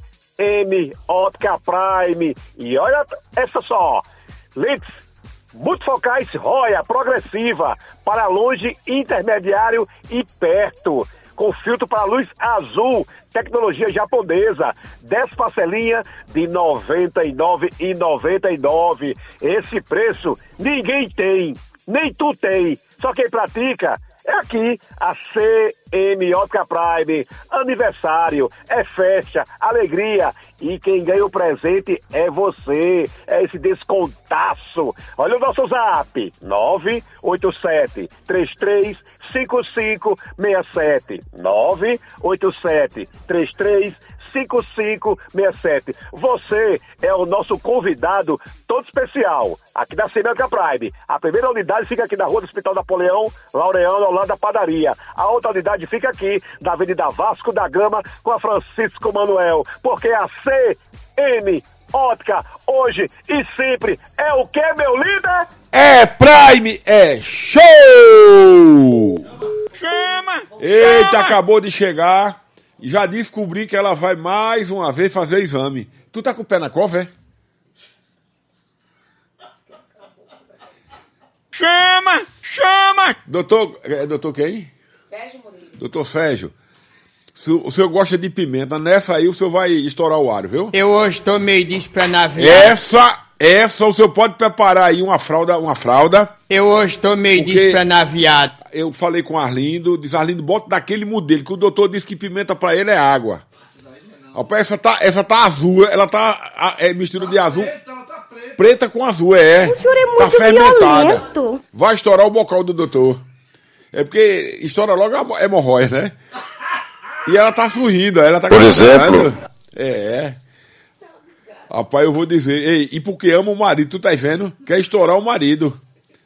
M Ótica Prime. E olha essa só, lentes multifocais Roia progressiva para longe, intermediário e perto, com filtro para luz azul, tecnologia japonesa, dez parcelinhas de noventa e nove reais e noventa e nove centavos. Esse preço ninguém tem, nem tu tem, só quem pratica é aqui, a C M Ótica Prime. Aniversário, é festa, alegria. E quem ganha o presente é você. É esse descontaço. Olha o nosso zap. nove oito sete, três três cinco cinco seis sete. nove oito sete, três três cinco cinco seis sete. Você é o nosso convidado todo especial aqui da Semioca Prime. A primeira unidade fica aqui na Rua do Hospital Napoleão, Laureano, ao lado da padaria. A outra unidade fica aqui na Avenida Vasco da Gama com a Francisco Manuel. Porque a C M Ótica, hoje e sempre, é o que, meu líder? É Prime, é show! Chama! Eita, chama. Acabou de chegar. Já descobri que ela vai mais uma vez fazer exame. Tu tá com o pé na cova, é? Chama! Chama! Doutor, é, doutor quem? Sérgio Moreira. Doutor Sérgio, se o senhor gosta de pimenta, nessa aí o senhor vai estourar o alho, viu? Eu hoje tomei despranaviado. Essa, essa o senhor pode preparar aí uma fralda, uma fralda. Eu hoje tomei despranaviado. Eu falei com o Arlindo, diz Arlindo, bota daquele modelo, que o doutor disse que pimenta pra ele é água. Rapaz, essa tá, essa tá azul, ela tá é mistura de azul. Preta com azul, é. O senhor é muito tá fermentada. violento. Vai estourar o bocal do doutor. É porque estoura logo a hemorroida, né? E ela tá sorrindo, ela tá... Por exemplo? É. Rapaz, eu vou dizer. Ei, e porque ama o marido, tu tá vendo? Quer estourar o marido.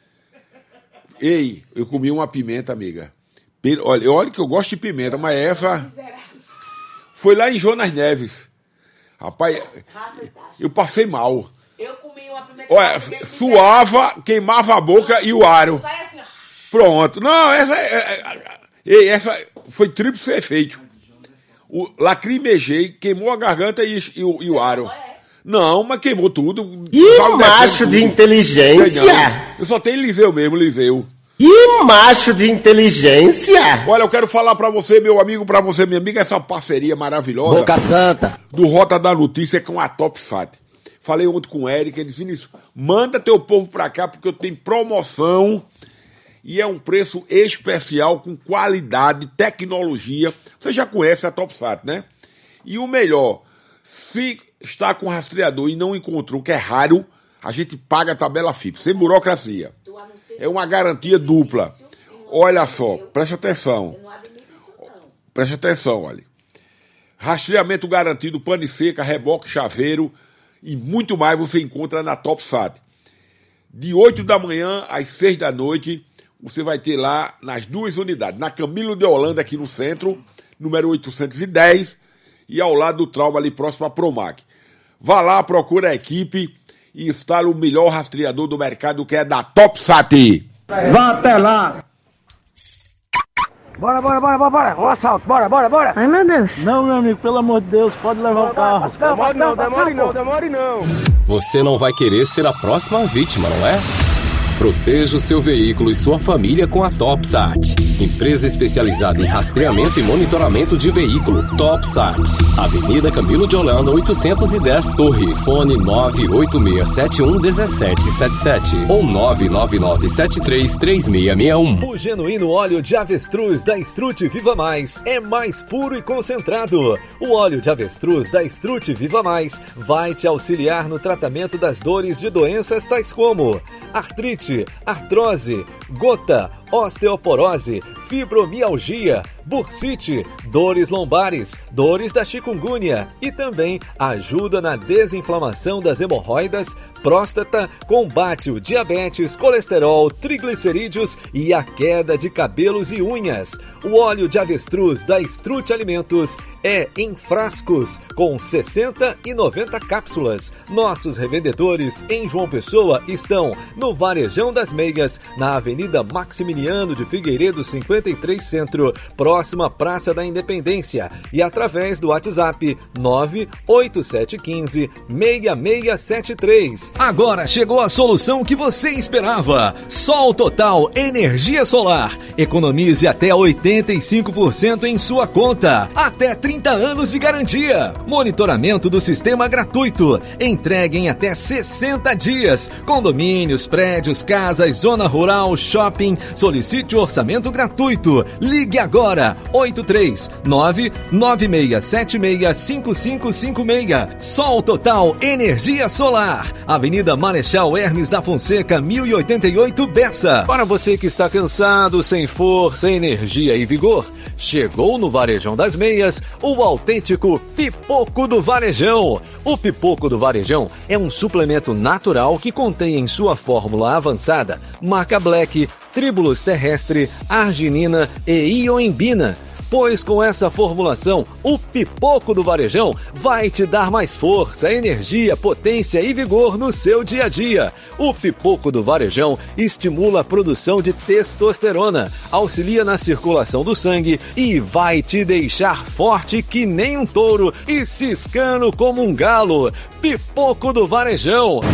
Ei, eu comi uma pimenta, amiga. Olha, olha que eu gosto de pimenta, mas essa... Foi lá em Jonas Neves. Rapaz, eu passei mal. Eu comi uma pimenta... Olha, suava, queimava a boca e o aro. Pronto. Não, essa... Ei, essa foi tríplice efeito. O, lacrimejei, queimou a garganta e, e, o, e o aro. Não, mas queimou tudo. Que macho de inteligência! Eu só tenho Liseu mesmo, Liseu. Que macho de inteligência! Olha, eu quero falar pra você, meu amigo, pra você, minha amiga, essa parceria maravilhosa. Boca Santa. Do Rota da Notícia com a TopSat. Falei ontem com o Eric, ele disse, Vinícius, manda teu povo pra cá porque eu tenho promoção e é um preço especial com qualidade, tecnologia. Você já conhece a TopSat, né? E o melhor, se está com rastreador e não encontrou, que é raro, a gente paga a tabela F I P, sem burocracia. É uma garantia dupla. Olha só, preste atenção. Preste atenção, olha. Rastreamento garantido, pane seca, reboque, chaveiro e muito mais você encontra na TopSat. De oito da manhã às seis da noite, você vai ter lá nas duas unidades. Na Camilo de Holanda, aqui no centro, número oitocentos e dez, e ao lado do Trauma, ali próximo à Promac. Vá lá, procura a equipe e instala o melhor rastreador do mercado, que é da TopSat. Vá até lá! Bora, bora, bora, bora, bora! Ó, assalto, bora, bora, bora! Ai, meu Deus! Não, meu amigo, pelo amor de Deus, pode levar o carro. Demore não, demore não, demore não! Você não vai querer ser a próxima vítima, não é? Proteja o seu veículo e sua família com a TopSat. Empresa especializada em rastreamento e monitoramento de veículo. TopSat. Avenida Camilo de Holanda, oitocentos e dez, Torre. Fone nove oito seis sete um um sete sete sete ou nove nove nove sete três três seis seis um. O genuíno óleo de avestruz da Strut Viva Mais é mais puro e concentrado. O óleo de avestruz da Strut Viva Mais vai te auxiliar no tratamento das dores de doenças tais como artrite, artrose, gota, osteoporose, fibromialgia, bursite, dores lombares, dores da chikungunya e também ajuda na desinflamação das hemorroidas, próstata, combate o diabetes, colesterol, triglicerídeos e a queda de cabelos e unhas. O óleo de avestruz da Strut Alimentos é em frascos com sessenta e noventa cápsulas. Nossos revendedores em João Pessoa estão no Varejão das Meias, na Avenida Maximiliano de Figueiredo cinquenta e três Centro, próxima Praça da Independência, e através do WhatsApp nove oito sete um cinco seis seis sete três. Agora chegou a solução que você esperava. Sol Total Energia Solar. Economize até oitenta e cinco por cento em sua conta. Até trinta anos de garantia. Monitoramento do sistema gratuito. Entregue em até sessenta dias. Condomínios, prédios, casas, zona rural, shopping. Solicite o orçamento gratuito. Ligue agora. oito três nove nove seis sete seis cinco cinco cinco seis. Sol Total Energia Solar. Avenida Marechal Hermes da Fonseca, mil e oitenta e oito, Bessa. Para você que está cansado, sem força, energia e vigor, chegou no Varejão das Meias o autêntico Pipoco do Varejão. O Pipoco do Varejão é um suplemento natural que contém em sua fórmula avançada maca black, tribulus terrestre, arginina e ioimbina. Pois com essa formulação, o Pipoco do Varejão vai te dar mais força, energia, potência e vigor no seu dia a dia. O Pipoco do Varejão estimula a produção de testosterona, auxilia na circulação do sangue e vai te deixar forte que nem um touro e ciscando como um galo. Pipoco do Varejão.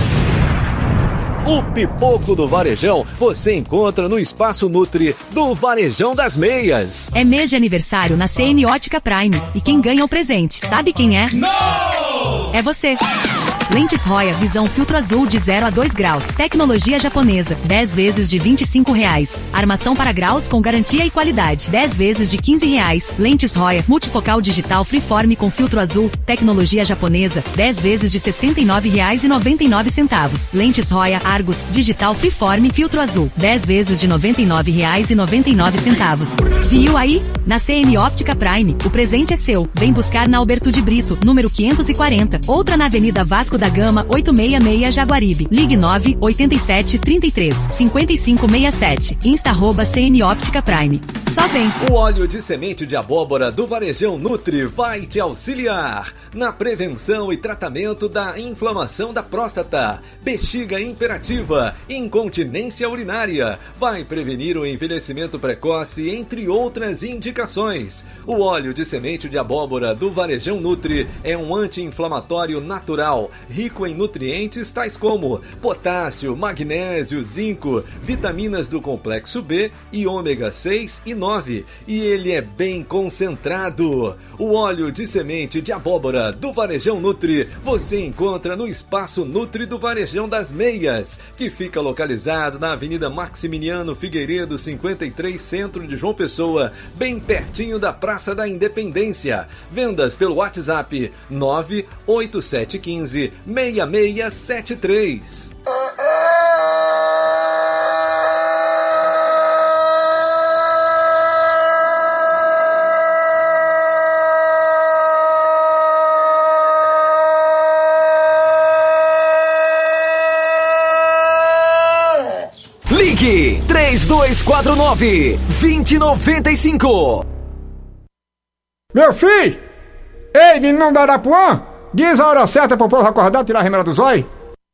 O Pipoco do Varejão você encontra no Espaço Nutri do Varejão das Meias. É mês de aniversário na C M Ótica Prime. E quem ganha o presente, sabe quem é? Não! É você. Lentes Roya Visão Filtro Azul de zero a dois graus. Tecnologia japonesa. dez vezes de vinte e cinco reais. Armação para graus com garantia e qualidade. dez vezes de quinze reais. Lentes Roya Multifocal Digital Freeform com filtro azul. Tecnologia japonesa. dez vezes de sessenta e nove reais e noventa e nove centavos. Lentes Roya Argus Digital Freeform Filtro Azul. dez vezes de noventa e nove reais e noventa e nove centavos. Viu aí? Na C M Óptica Prime, o presente é seu. Vem buscar na Alberto de Brito, número quinhentos e quarenta. Outra na Avenida Vasco da Gama, oitocentos e sessenta e seis, Jaguaribe. Ligue nove oito sete, três três, cinco cinco seis sete. Insta arroba C M Óptica Prime. Só vem. O óleo de semente de abóbora do Varejão Nutri vai te auxiliar na prevenção e tratamento da inflamação da próstata, bexiga imperativa, incontinência urinária. Vai prevenir o envelhecimento precoce, entre outras indicações. O óleo de semente de abóbora do Varejão Nutri é um anti-inflamatório natural, rico em nutrientes tais como potássio, magnésio, zinco, vitaminas do complexo B e ômega seis e nove. E ele é bem concentrado. O óleo de semente de abóbora do Varejão Nutri você encontra no Espaço Nutri do Varejão das Meias, que fica localizado na Avenida Maximiliano Figueiredo cinquenta e três, centro de João Pessoa, bem pertinho da Praça da Independência. Vendas pelo WhatsApp nove oito sete um cinco, seis seis sete três. Ligue três dois quatro nove, dois zero nove cinco. Meu filho! Ei, menino da Arapuã! Diz a hora certa pro povo acordar e tirar a remera do zóio.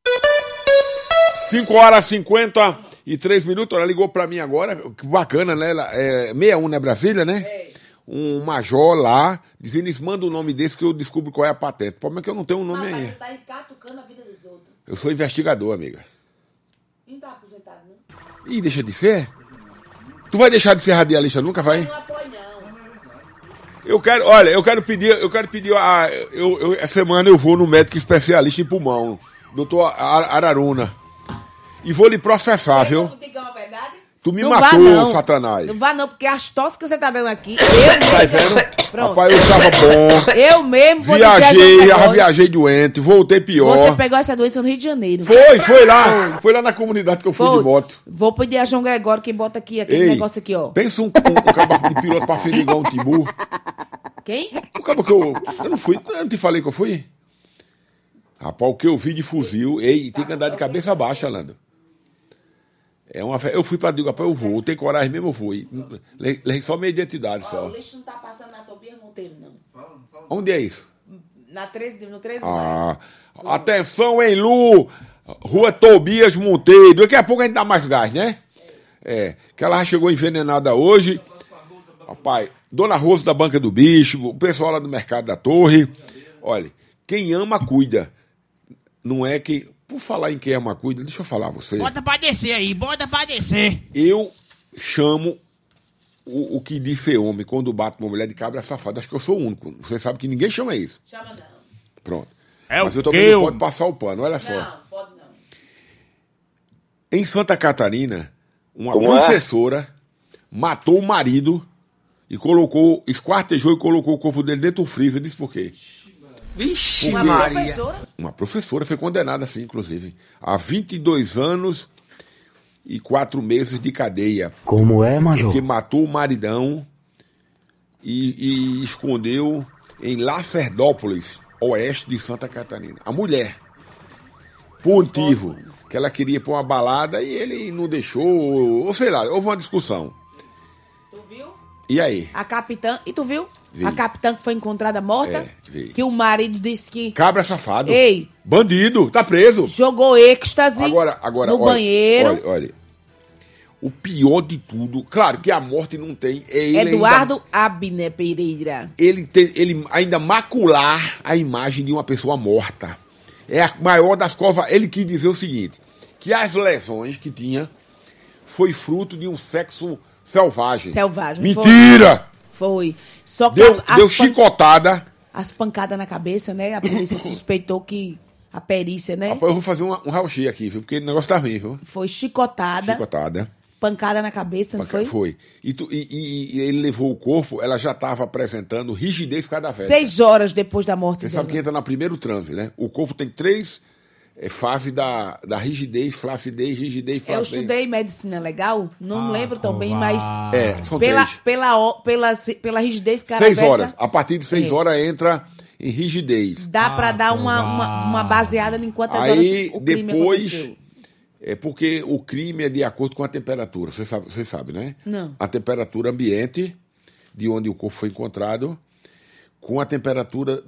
cinco horas e cinquenta e três minutos. Ela ligou pra mim agora. Que bacana, né? Ela, é, sessenta e um, né? Brasília, né? É. Um major lá, dizendo isso, manda o nome desse que eu descubro qual é a patente. O problema é que eu não tenho um nome aí. Você tá encatucando a vida dos outros. Eu sou investigador, amiga. Não tá aposentado, não? Ih, deixa de ser? Tu vai deixar de ser radialista nunca, vai? Eu não apoio, não. Eu quero, olha, eu quero pedir, eu quero pedir, a, eu, eu, essa semana eu vou no médico especialista em pulmão, doutor Araruna, e vou lhe processar, viu? Tu me não matou, Satanás. Não vá não, porque as tosses que você tá dando aqui, eu tá vendo? Pronto. Rapaz, eu estava bom. Eu mesmo vou Viajei, já viajei doente, voltei pior. Você pegou essa doença no Rio de Janeiro. Foi, foi lá. Foi, foi lá na comunidade que eu fui foi. de moto. Vou pedir a João Gregório que bota aqui, aquele Ei, negócio aqui, ó. Pensa um, um, um cabaco de piloto pra ferir igual um timbu. Quem? O cabo que eu... Eu não fui, eu não te falei que eu fui? Rapaz, o que eu vi de fuzil... Ei, tem que andar de cabeça baixa, Lando. É uma fe... Eu fui pra digo, rapaz, eu vou. Eu tenho coragem mesmo, eu fui. Levei só minha identidade, só. O lixo não tá passando na Tobias Monteiro, não. Onde é isso? Na treze, no treze de Ah, maio. Atenção, em Lu, Rua Tobias Monteiro. Daqui a pouco a gente dá mais gás, né? É, que ela já chegou envenenada hoje. Rapaz, Dona Rosa da Banca do Bicho, o pessoal lá do Mercado da Torre. Olha, quem ama, cuida. Não é que... Por falar em quem ama, cuida, deixa eu falar a você. Bota pra descer aí, bota pra descer. Eu chamo o, o que diz ser homem quando bate uma mulher de cabra safada. Acho que eu sou o único. Você sabe que ninguém chama isso. Chama não. Pronto. É Mas o eu também teu. não pode passar o pano, olha só. Não, pode não. Em Santa Catarina, uma Como professora é? matou o marido e colocou, esquartejou e colocou o corpo dele dentro do freezer. Disse por quê? Vixe, uma Maria. professora? Uma professora foi condenada assim, inclusive, a vinte e dois anos e quatro meses de cadeia. Como é, Major? Porque matou o maridão e, e escondeu em Lacerdópolis, oeste de Santa Catarina. A mulher, por motivo que ela queria ir para uma balada e ele não deixou, ou sei lá, houve uma discussão. Tu viu? E aí? A capitã, e tu viu? Vi. A capitã que foi encontrada morta, É, vi. que o marido disse que... Cabra safado. Ei. Bandido, tá preso. Jogou êxtase Agora, agora, no olha, banheiro. Olha, olha. O pior de tudo, claro que a morte não tem... É ele Eduardo ainda, Abner Pereira. ele, tem, ele ainda macular a imagem de uma pessoa morta. É a maior das covas. Ele quis dizer o seguinte, que as lesões que tinha foi fruto de um sexo selvagem. Selvagem. Mentira! Foi. foi. Só que Deu, as deu pan... chicotada. As pancadas na cabeça, né? A polícia suspeitou que a perícia, né? Rapaz, eu vou fazer um, um raio-x aqui, viu? Porque o negócio tá ruim, viu? Foi chicotada. Chicotada. Pancada na cabeça, não foi? Foi. E, tu, e, e, e ele levou o corpo, ela já estava apresentando rigidez cadavérica. Seis horas depois da morte Você dela. sabe que entra no primeiro transe, né? O corpo tem três é, fases da, da rigidez, flacidez, rigidez, Eu flacidez. estudei medicina legal, não Ah, lembro tão bem, vá. mas É, são pela, três. pela, o- pela, pela rigidez cadavérica... Seis horas. A partir de seis É. horas entra em rigidez. Dá pra dar uma, uma, uma baseada em quantas Aí, horas o crime depois, aconteceu. é porque o crime é de acordo com a temperatura, você sabe, você sabe, né? Não. A temperatura ambiente, de onde o corpo foi encontrado, com a temperatura